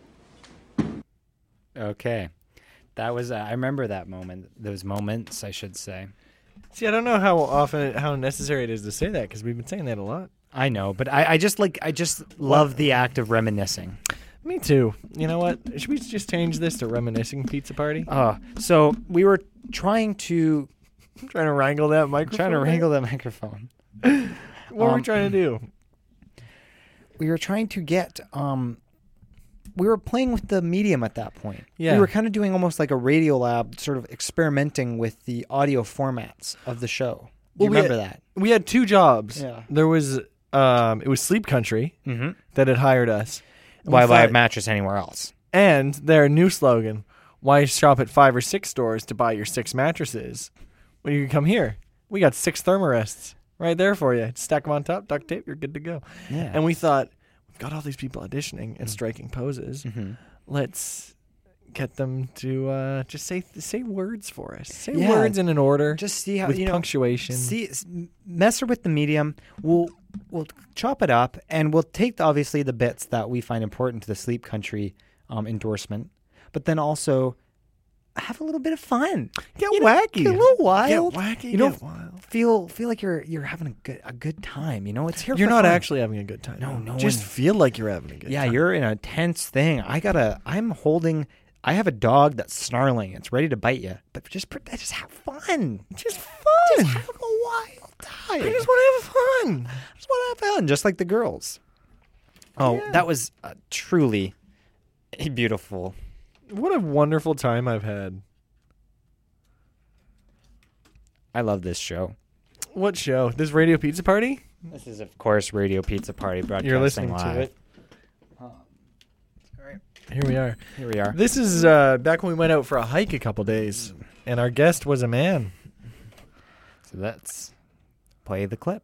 Okay, that was. Uh, I remember that moment. Those moments, I should say. See, I don't know how often, how necessary it is to say that because we've been saying that a lot. I know, but I, I just like. I just love the act of reminiscing. Me too. You know what? Should we just change this to reminiscing pizza party? Uh, so we were trying to Trying to wrangle that microphone. Trying to wrangle that microphone. What were we trying to do? We were trying to get. Um, we were playing with the medium at that point. Yeah. We were kind of doing almost like a radio lab, sort of experimenting with the audio formats of the show. Do you Well, we remember had- that? We had two jobs. Yeah. There was um, it was Sleep Country Mhm. that had hired us. And we Why buy a thought- mattress anywhere else? And their new slogan: "Why shop at five or six stores to buy your six mattresses? Well, you can come here. We got six thermarests right there for you. Stack them on top, duct tape, you're good to go." Yeah. And we thought, we've got all these people auditioning and striking poses. Mhm. Let's get them to uh, just say say words for us. Say Yeah. words in an order. Just see how with you know, punctuation. See, s- mess with the medium. We'll we'll chop it up, and we'll take the, obviously the bits that we find important to the Sleep Country um, endorsement, but then also have a little bit of fun. Get You know, wacky. get a little wild. Get wacky. You know, get wild. feel feel like you're you're having a good a good time. You know, it's here. You're for not fun. actually having a good time. No, no. Just one- feel like you're having a good yeah, time. you're in a tense thing. I gotta. I'm holding. I have a dog that's snarling. It's ready to bite you. But just pre- just have fun. Just fun. Just have a wild time. I just want to have fun. I just want to have fun, just like the girls. Oh, Yeah. that was uh, truly a beautiful. What a wonderful time I've had. I love this show. What show? This Radio Pizza Party? This is, of course, Radio Pizza Party broadcasting You're listening live. to it. Here we are. Here we are. This is uh, back when we went out for a hike a couple days, and our guest was a man. So let's play the clip.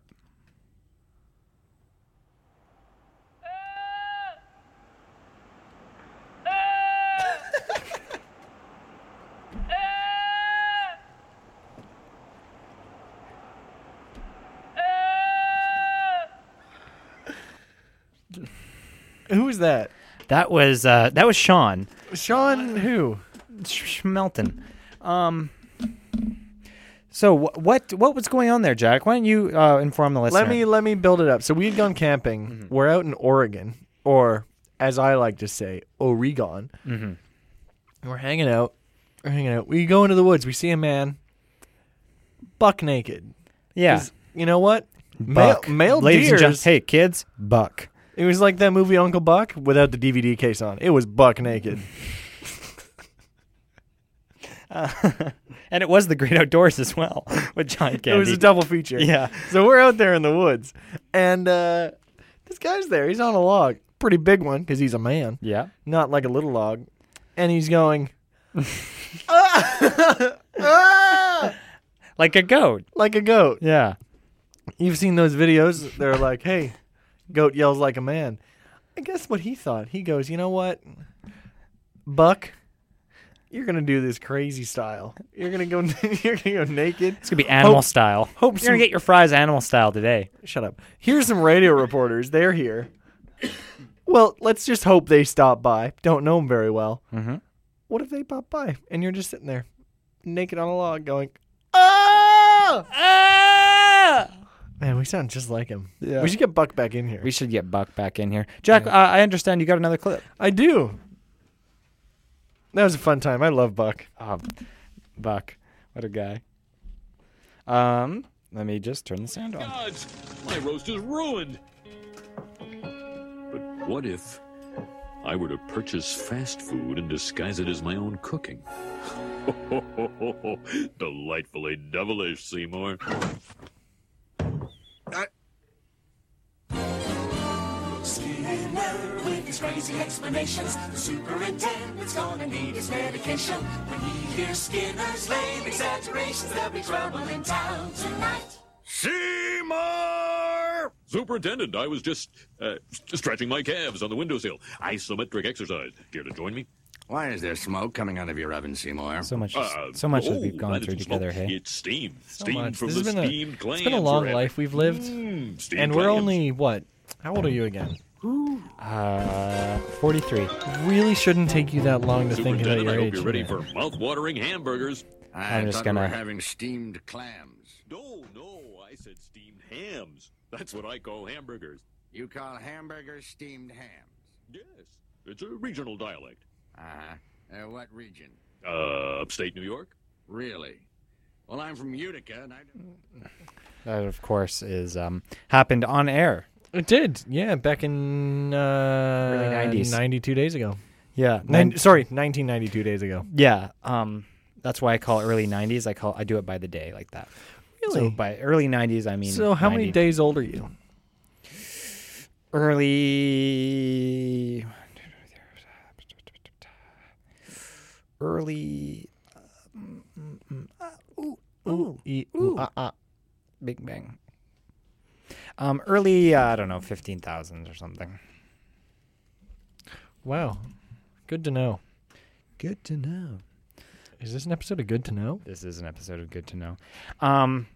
Who was that? That was uh, that was Sean Sean who? Schmelton. Um. So wh- what what was going on there, Jack? Why don't you uh, inform the listener? Let me let me build it up. So we had gone camping. Mm-hmm. We're out in Oregon, or as I like to say, Oregon. Mhm. And we're hanging out. We're hanging out. We go into the woods. We see a man, buck naked. Yeah. 'Cause you know what? Buck. Male, male Ladies and deers. gen- hey kids, buck. It was like that movie Uncle Buck without the D V D case on. It was buck naked. Uh, and it was the Great Outdoors as well with John Candy. It was a double feature. Yeah. So we're out there in the woods, and uh, this guy's there. He's on a log, pretty big one because he's a man. Yeah. Not like a little log, and he's going "Ah! Ah!" Like a goat. like a goat. Yeah. You've seen those videos. They're like, "Hey, goat yells like a man." I guess what he thought. He goes, "You know what, Buck? You're gonna do this crazy style. You're gonna go. You're gonna go naked. It's gonna be animal Hope- style. Hope You're some, gonna get your fries animal style today. Shut up. Here's some radio reporters. They're here. Well, let's just hope they stop by. Don't know them very well. Mm-hmm. What if they pop by and you're just sitting there, naked on a log, going, "Ah, ah!" Man, we sound just like him. Yeah. We should get Buck back in here. We should get Buck back in here. Jack, uh, I understand you got another clip. I do. That was a fun time. I love Buck. Oh, Buck, what a guy. Um, let me just turn the sound on. Gods, my roast is ruined. But what if I were to purchase fast food and disguise it as my own cooking? Delightfully devilish, Seymour. Skinner with his crazy explanations. The superintendent's gonna need his medication. When he hears Skinner's lame exaggerations, there'll be trouble in town tonight. Seymour! Superintendent, I was just uh, stretching my calves on the windowsill. Isometric exercise. Care to join me? Why is there smoke coming out of your oven, Seymour? So much, Uh, so much that oh, we've gone that through isn't together. smoke. Hey, It's steam. So Steam much. from This the has been a- steamed clams. It's been a long we're life we've lived. Mm, steamed And we're clams. only, what? How old are you again? uh, forty-three. Really shouldn't take you that long to think about Superintendent, I your hope age. you're ready either. for mouth-watering hamburgers. I I'm just thought gonna- we were having steamed clams. No, no, I said steamed hams. That's what I call hamburgers. You call hamburgers steamed hams? Yes, it's a regional dialect. Uh-huh. Uh, what region? Uh, upstate New York? Really? Well, I'm from Utica, and I... That, of course, is um, happened on air. It did, yeah, back in uh, early nineties, ninety-two days ago. Yeah, Nin- nin- sorry, nineteen ninety-two days ago. Yeah, um, that's why I call it early nineties. I call I do it by the day like that. Really? So by early nineties, I mean. So how many ninety days old are you? Early. Early. Uh, mm, mm, mm, uh, ooh, ooh, E- ooh, ah, ah. Big Bang. Um, early, uh, I don't know, fifteen thousand or something. Wow, good to know. Good to know. Is this an episode of Good to Know? This is an episode of Good to Know. Um,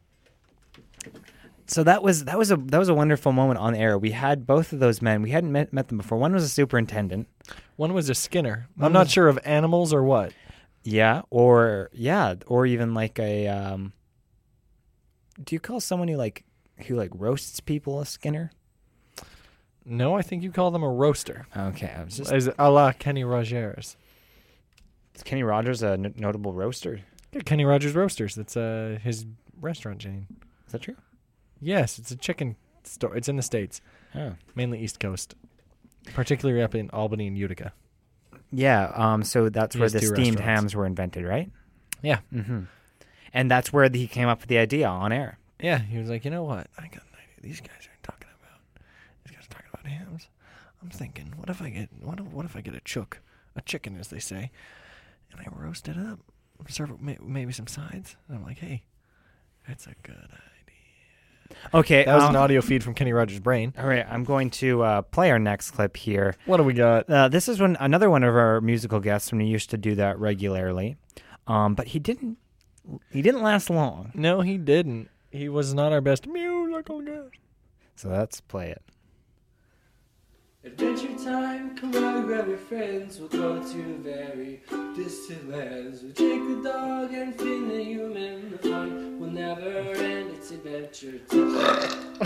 so that was that was a that was a wonderful moment on air. We had both of those men. We hadn't met, met them before. One was a superintendent. One was a skinner. One I'm not was- sure of animals or what. Yeah, or yeah, or even like a. Um, do you call someone who like who like roasts people a skinner? No, I think you call them a roaster. Okay, I was just. Is a la Kenny Rogers. Is Kenny Rogers a n- notable roaster? Yeah, Kenny Rogers Roasters. That's uh, his restaurant chain. Is that true? Yes, it's a chicken store. It's in the States. Oh. Mainly East Coast. Particularly up in Albany and Utica. Yeah, um, so that's He where has the two steamed restaurants. hams were invented, right? Yeah. Mm-hmm. And that's where he came up with the idea on air. Yeah, he was like, you know what? I got an idea. These guys aren't talking about. These guys are talking about hams. I'm thinking, what if I get what if, what if I get a chook, a chicken, as they say, and I roast it up, serve it may, maybe some sides. And I'm like, hey, that's a good idea. Okay, That was um, an audio feed from Kenny Rogers' brain. All right, I'm going to uh, play our next clip here. What do we got? Uh, this is when another one of our musical guests when he used to do that regularly, um, but he didn't. He didn't last long. No, he didn't. He was not our best musical guest. So let's play it. Adventure time, come on, grab your friends. We'll go to very distant lands. We'll take the dog and Finn the human. The fun will never end. It's adventure time.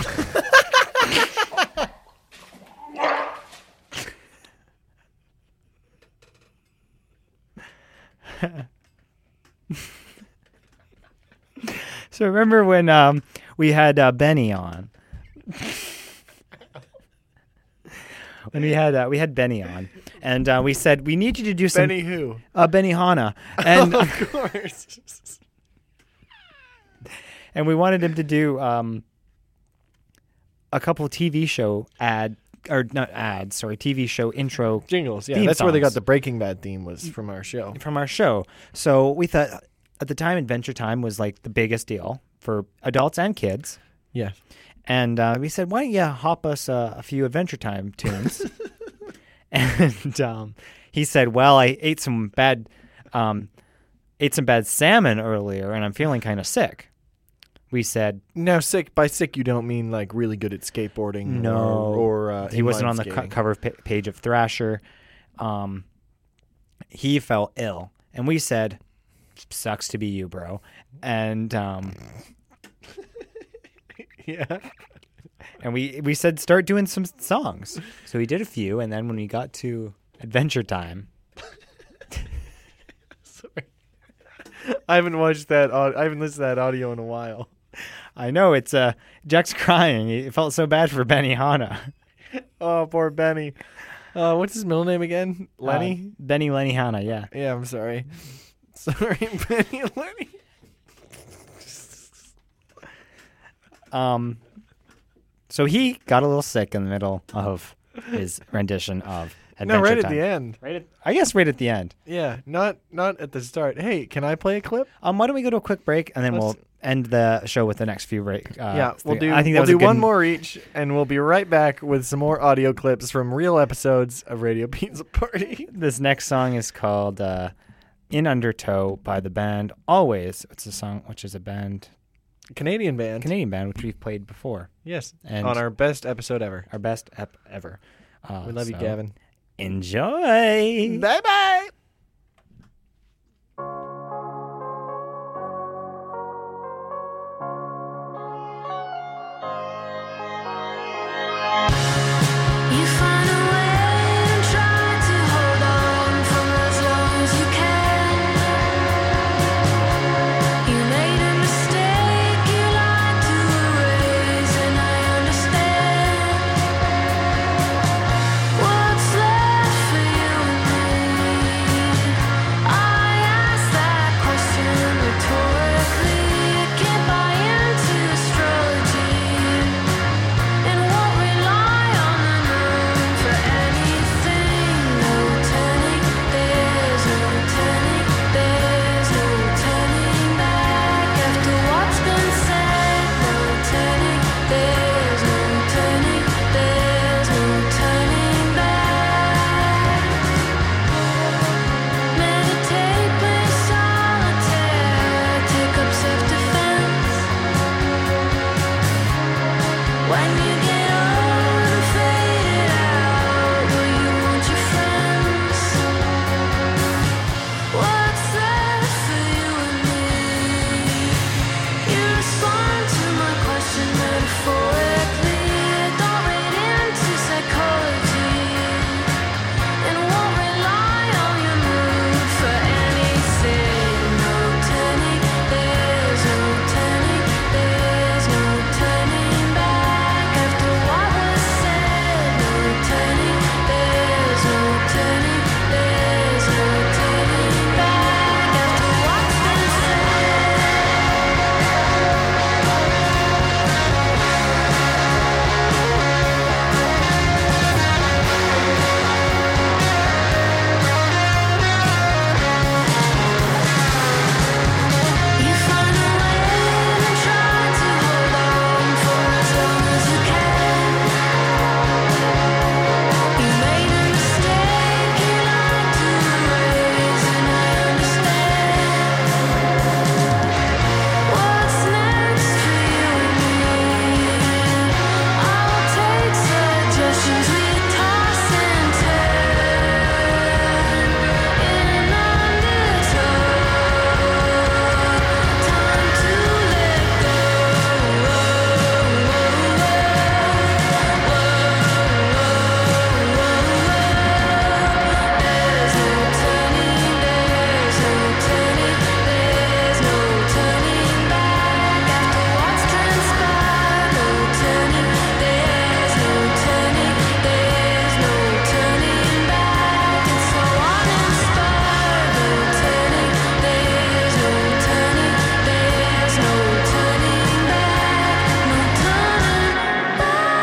So remember when um, we had uh, Benny on? When we had uh, we had Benny on, and uh, we said we need you to do some Benny who? Uh, Benny Hanna, and of course. and we wanted him to do um, a couple of T V show ad or not ads, sorry, T V show intro Jingles. Yeah, theme that's where they got songs the Breaking Bad theme was from our show. from our show. So we thought at the time Adventure Time was like the biggest deal for adults and kids. Yes. And uh, we said, why don't you hop us uh, a few Adventure Time tunes? And um, he said, well, I ate some bad, um, ate some bad salmon earlier, and I'm feeling kind of sick. We said, Now, sick by sick, you don't mean like really good at skateboarding. no, or, or uh, he wasn't inline on the co- skating. cover pa- page of Thrasher. Um, he felt ill, and we said, sucks to be you, bro. And um, yeah. And we we said start doing some songs. So we did a few, and then when we got to Adventure Time, Sorry. I haven't watched that. au- I haven't listened to that audio in a while. I know it's uh Jack's crying. He felt so bad for Benny Hanna. Oh, poor Benny. Uh, what's his middle name again? Lenny? Uh, Benny Lenny Hanna, yeah. Yeah, I'm sorry. Sorry, Benny Lenny. Um, so he got a little sick in the middle of his rendition of Adventure No, right at Time. the end. Right at, I guess right at the end. Yeah, not not at the start. Hey, can I play a clip? Um, why don't we go to a quick break and then Let's- we'll end the show with the next few break. Uh, yeah, we'll do. I think that we'll was a do good one more each, and we'll be right back with some more audio clips from real episodes of Radio Pizza Party. This next song is called uh, "In Undertow" by the band Always. It's a song which is a band, Canadian band, Canadian band, which we've played before. Yes, and on our best episode ever. Our best ep ever. Uh, We love you, so Gavin. Enjoy. Bye bye. You find a way and try to hold on for as long as you can. You When you get old and faded out, will you want your friends? What's left for you and me? You respond to my question metaphorically. Don't read into psychology and won't rely on your mood for anything. No turning, there's no turning, there's no turning back after what was said. No turning, there's no turning, there's no turning back after what's been You find a way and try to hold on for as long as you can. You made a mistake you like to erase, and I understand. What's next for you and me? I will take suggestions we toss and turn in an undertow. Time to let go. There's no turning, there's no turning, there's no turning back after what's transpired. No turning, there's no turning, there's no turning back. It's so uninspired. No turning, there's no turning, there's no turning back. No turning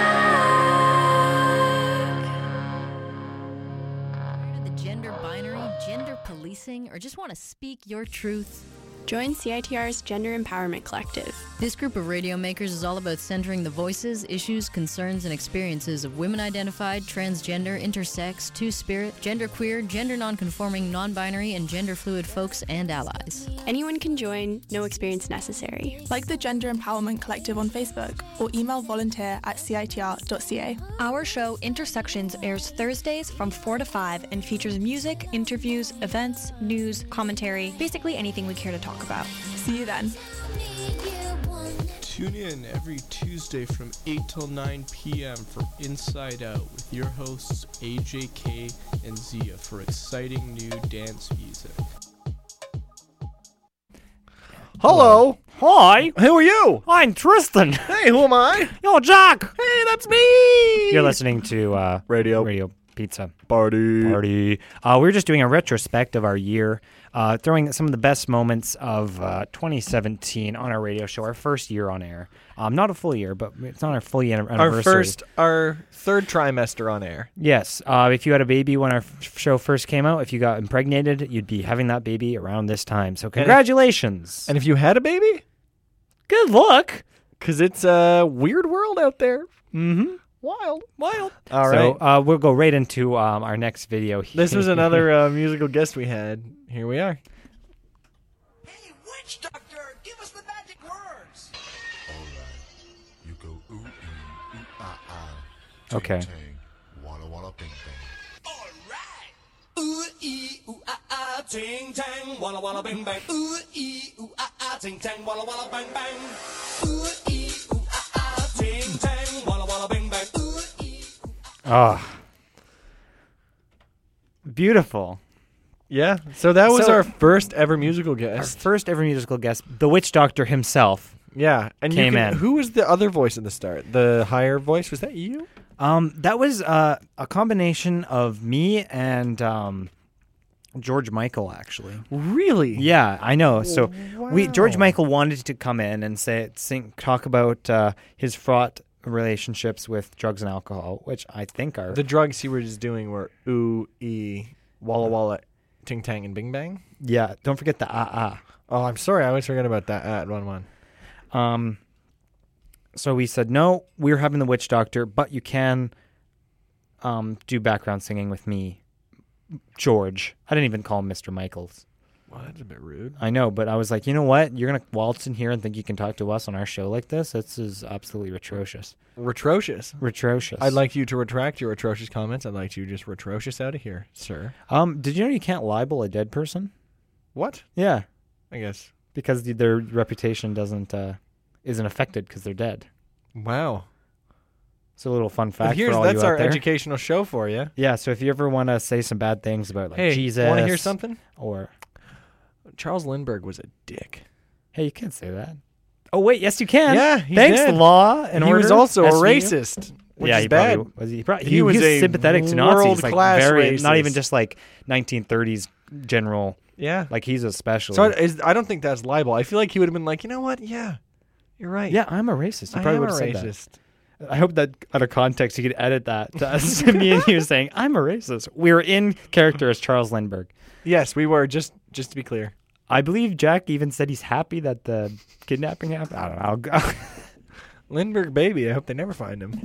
The gender binary, gender policing, or just want to speak your truth? Join C I T R's Gender Empowerment Collective. This group of radio makers is all about centering the voices, issues, concerns, and experiences of women identified, transgender, intersex, two-spirit, genderqueer, gender nonconforming, non-binary, and gender fluid folks and allies. Anyone can join, no experience necessary. Like the Gender Empowerment Collective on Facebook or email volunteer at C I T R dot C A. Our show Intersections airs Thursdays from four to five and features music, interviews, events, news, commentary, basically anything we care to talk about. See you then. Tune in every Tuesday from eight till nine p.m. for Inside Out with your hosts A J K and Zia for exciting new dance music. Hello. Hi. Who are you? I'm Tristan. Hey, who am I? Yo, Jack. Hey, that's me. You're listening to uh, Radio Radio Pizza Party. Party. Uh, we're just doing a retrospect of our year, uh, throwing some of the best moments of uh, twenty seventeen on our radio show, our first year on air. Um, not a full year, but it's not our full year anniversary. Our first, our third trimester on air. Yes. Uh, if you had a baby when our f- show first came out, if you got impregnated, you'd be having that baby around this time. So congratulations. And if, and if you had a baby, good luck. Because it's a weird world out there. Mm-hmm. Wild. Wild. All right. So uh, we'll go right into um, our next video. This was another uh, musical guest we had. Here we are. Hey, witch doctor, give us the magic words. All right. You go ooh, ee, ooh, ah, ah. Okay. Ting, ting, walla, walla, bing, bang. Ooh ee ooh ah ah, ting tang, walla walla bang bang. Ooh ee ooh ah ah, ting tang, walla walla bang bang. Ooh ee ooh ah ah, ting tang, walla walla bang bang. Ooh ee. Ah, beautiful. Yeah. So that was So- our first ever musical Our guest. first ever musical guest, the witch doctor himself. Yeah. And Came you can, in. Who was the other voice at the start? The higher voice? Was that you? Um, that was uh, a combination of me and um, George Michael, actually. Really? Yeah, I know. So we George Wow. Michael wanted to come in and say, sing, talk about uh, his fraught relationships with drugs and alcohol, which I think are The drugs he was doing were ooh, ee, walla walla, ting tang, and bing bang. yeah. Don't forget the ah ah. Oh, I'm sorry. I always forget about that at one one. Um, so we said, no, we're having the witch doctor, but you can um, do background singing with me, George. I didn't even call him Mister Michaels. Well, that's a bit rude. I know, but I was like, you know what? You're going to waltz in here and think you can talk to us on our show like this? This is absolutely atrocious. Retrocious. Retrocious. I'd like you to retract your atrocious comments. I'd like you to just retrocious out of here, sir. Um, did you know you can't libel a dead person? What? Yeah. I guess. Because the, their reputation doesn't uh, isn't affected because they're dead. Wow. It's a little fun fact Well, here's, for all that's you out our there. educational show for you. Yeah, so if you ever want to say some bad things about like Hey, Jesus, want to hear something? Or Charles Lindbergh was a dick. Hey, you can't say that. Oh wait, yes you can. Yeah, he Thanks, did. Law and he Order. was also a S V U. racist. Which yeah, is he bad. probably was. He, probably, He he, he was was, a sympathetic to Nazis, like world-class very, not even racist. just like nineteen thirties general. Yeah, like he's a special. So I, is, I don't think that's libel. I feel like he would have been like, you know what? Yeah, you're right. Yeah, I'm a racist. He I probably am would a have said racist. that. I hope that out of context you could edit that to us, me and you saying I'm a racist. We were in character as Charles Lindbergh. Yes, we were. Just just to be clear, I believe Jack even said he's happy that the kidnapping happened. I don't know. I'll go. Lindbergh baby. I hope they never find him.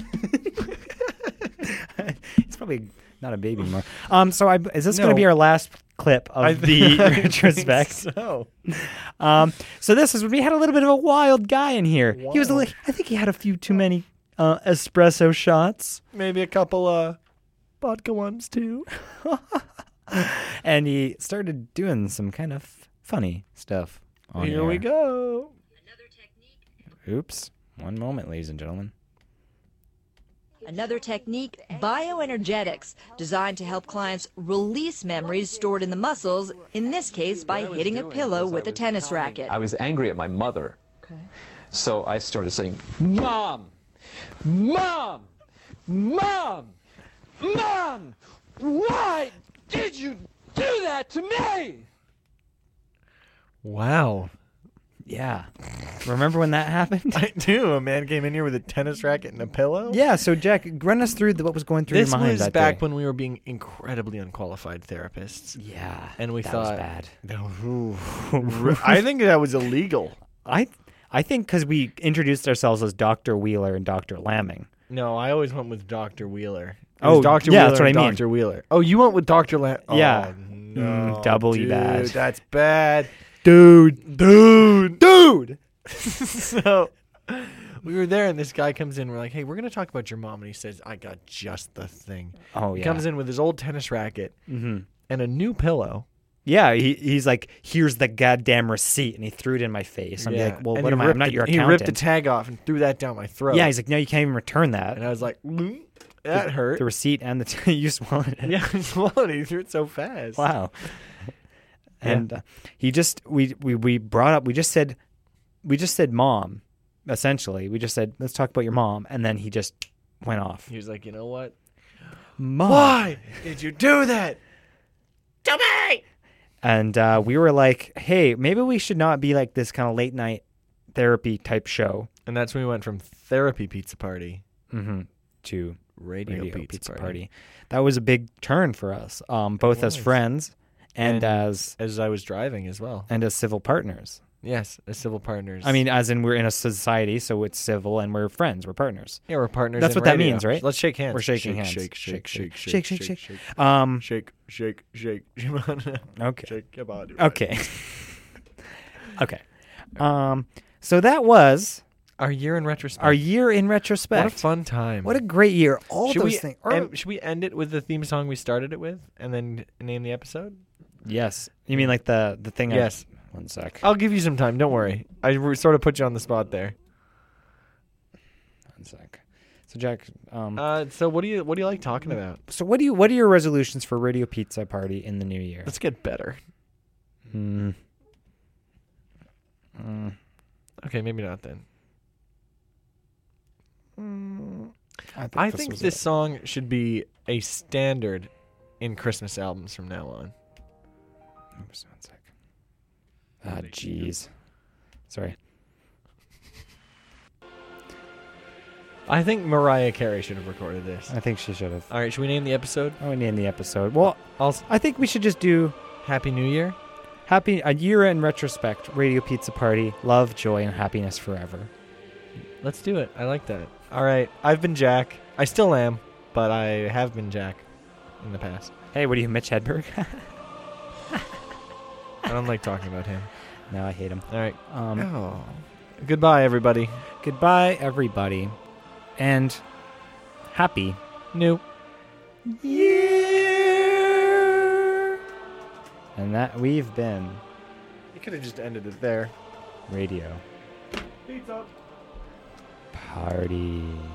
He's probably not a baby anymore. Um, so I, is this No. going to be our last clip of I the think retrospect? so. Um, so this is when we had a little bit of a wild guy in here. He was, a Wild. li- I think he had a few too many uh, espresso shots, Maybe a couple uh vodka ones too. and he started doing some kind of funny stuff. On Here we air. go. Oops. One moment, ladies and gentlemen. Another technique, bioenergetics, designed to help clients release memories stored in the muscles, in this case by hitting a pillow with a tennis racket. I was angry at my mother. Okay. So I started saying, Mom! Mom! Mom! Mom! Why did you do that to me? Wow. Yeah. Remember when that happened? I do. A man came in here with a tennis racket and a pillow. Yeah, so Jack, run us through the, what was going through This your mind was that back day. when we were being incredibly unqualified therapists. Yeah, and we that was thought bad. I think that was illegal. I I think because we introduced ourselves as Doctor Wheeler and Doctor Lamming. No, I always went with Doctor Wheeler. It Oh, was Doctor yeah, Wheeler that's what and I mean. Doctor Wheeler. Oh, you went with Doctor Lam. Yeah. Oh, no, Mm, doubly dude, bad. That's bad, dude, dude, dude. So we were there, and this guy comes in. We're like, "Hey, we're gonna talk about your mom," and he says, "I got just the thing." Oh, he yeah. comes in with his old tennis racket Mhm. and a new pillow. Yeah, he, he's like, here's the goddamn receipt, and he threw it in my face. I'm Yeah. like, well, And what he am I? I'm ripped not the- your He accountant. ripped the tag off and threw that down my throat. Yeah, he's like, no, you can't even return that. And I was like, "Mm, that hurt. The receipt and the t- you swallowed it. Yeah, I swallowed it. He threw it so fast. Wow. Yeah. And uh, he just we, we we brought up we just said we just said mom, essentially. We just said, let's talk about your mom, and then he just went off. He was like, you know what? Mom. Why did you do that to me? And uh, we were like, hey, maybe we should not be like this kind of late night therapy type show. And that's when we went from therapy pizza party Mm-hmm. to radio, radio pizza, pizza, party. party. That was a big turn for us, um, both as was. friends and, And as as I was driving as well. and as civil partners. Yes, as civil partners. I mean, as in we're in a society, so it's civil, and we're friends, we're partners. yeah, we're partners. That's in what that radio. means, right? Let's shake hands. We're shaking shake, hands. Shake, shake, shake, shake, shake, shake, shake, shake. Um, shake, shake, shake. Okay. Shake your body. Okay. Okay. Um. So that was Our year in retrospect. our year in retrospect. What a fun time. What a great year! All should those we, things. end, should we end it with the theme song we started it with, and then name the episode? Yes. You mean like the the thing? I- Yes. One sec. I'll give you some time. Don't worry. I re- sort of put you on the spot there. One sec. So Jack. Um. Uh, so what do you what do you like talking about? so what do you what are your resolutions for Radio Pizza Party in the new year? Let's get better. Hmm. Mm. Okay, maybe not then. I think I this think was this it. song should be a standard in Christmas albums from now on. Oops, one sec. Ah, jeez. Sorry. I think Mariah Carey should have recorded this. I think she should have. All right, should we name the episode? I would name the episode. Well, I'll I think we should just do Happy New Year. happy a year in retrospect. Radio Pizza Party. Love, joy, and happiness forever. Let's do it. I like that. All right, I've been Jack. I still am, but I have been Jack in the past. Hey, what are you, Mitch Hedberg? All don't like talking about him. No, I hate him. All right. Um, oh. Goodbye, everybody. Goodbye, everybody. And happy new year. And that we've been. You could have just ended it there. Radio. Pizza. Party.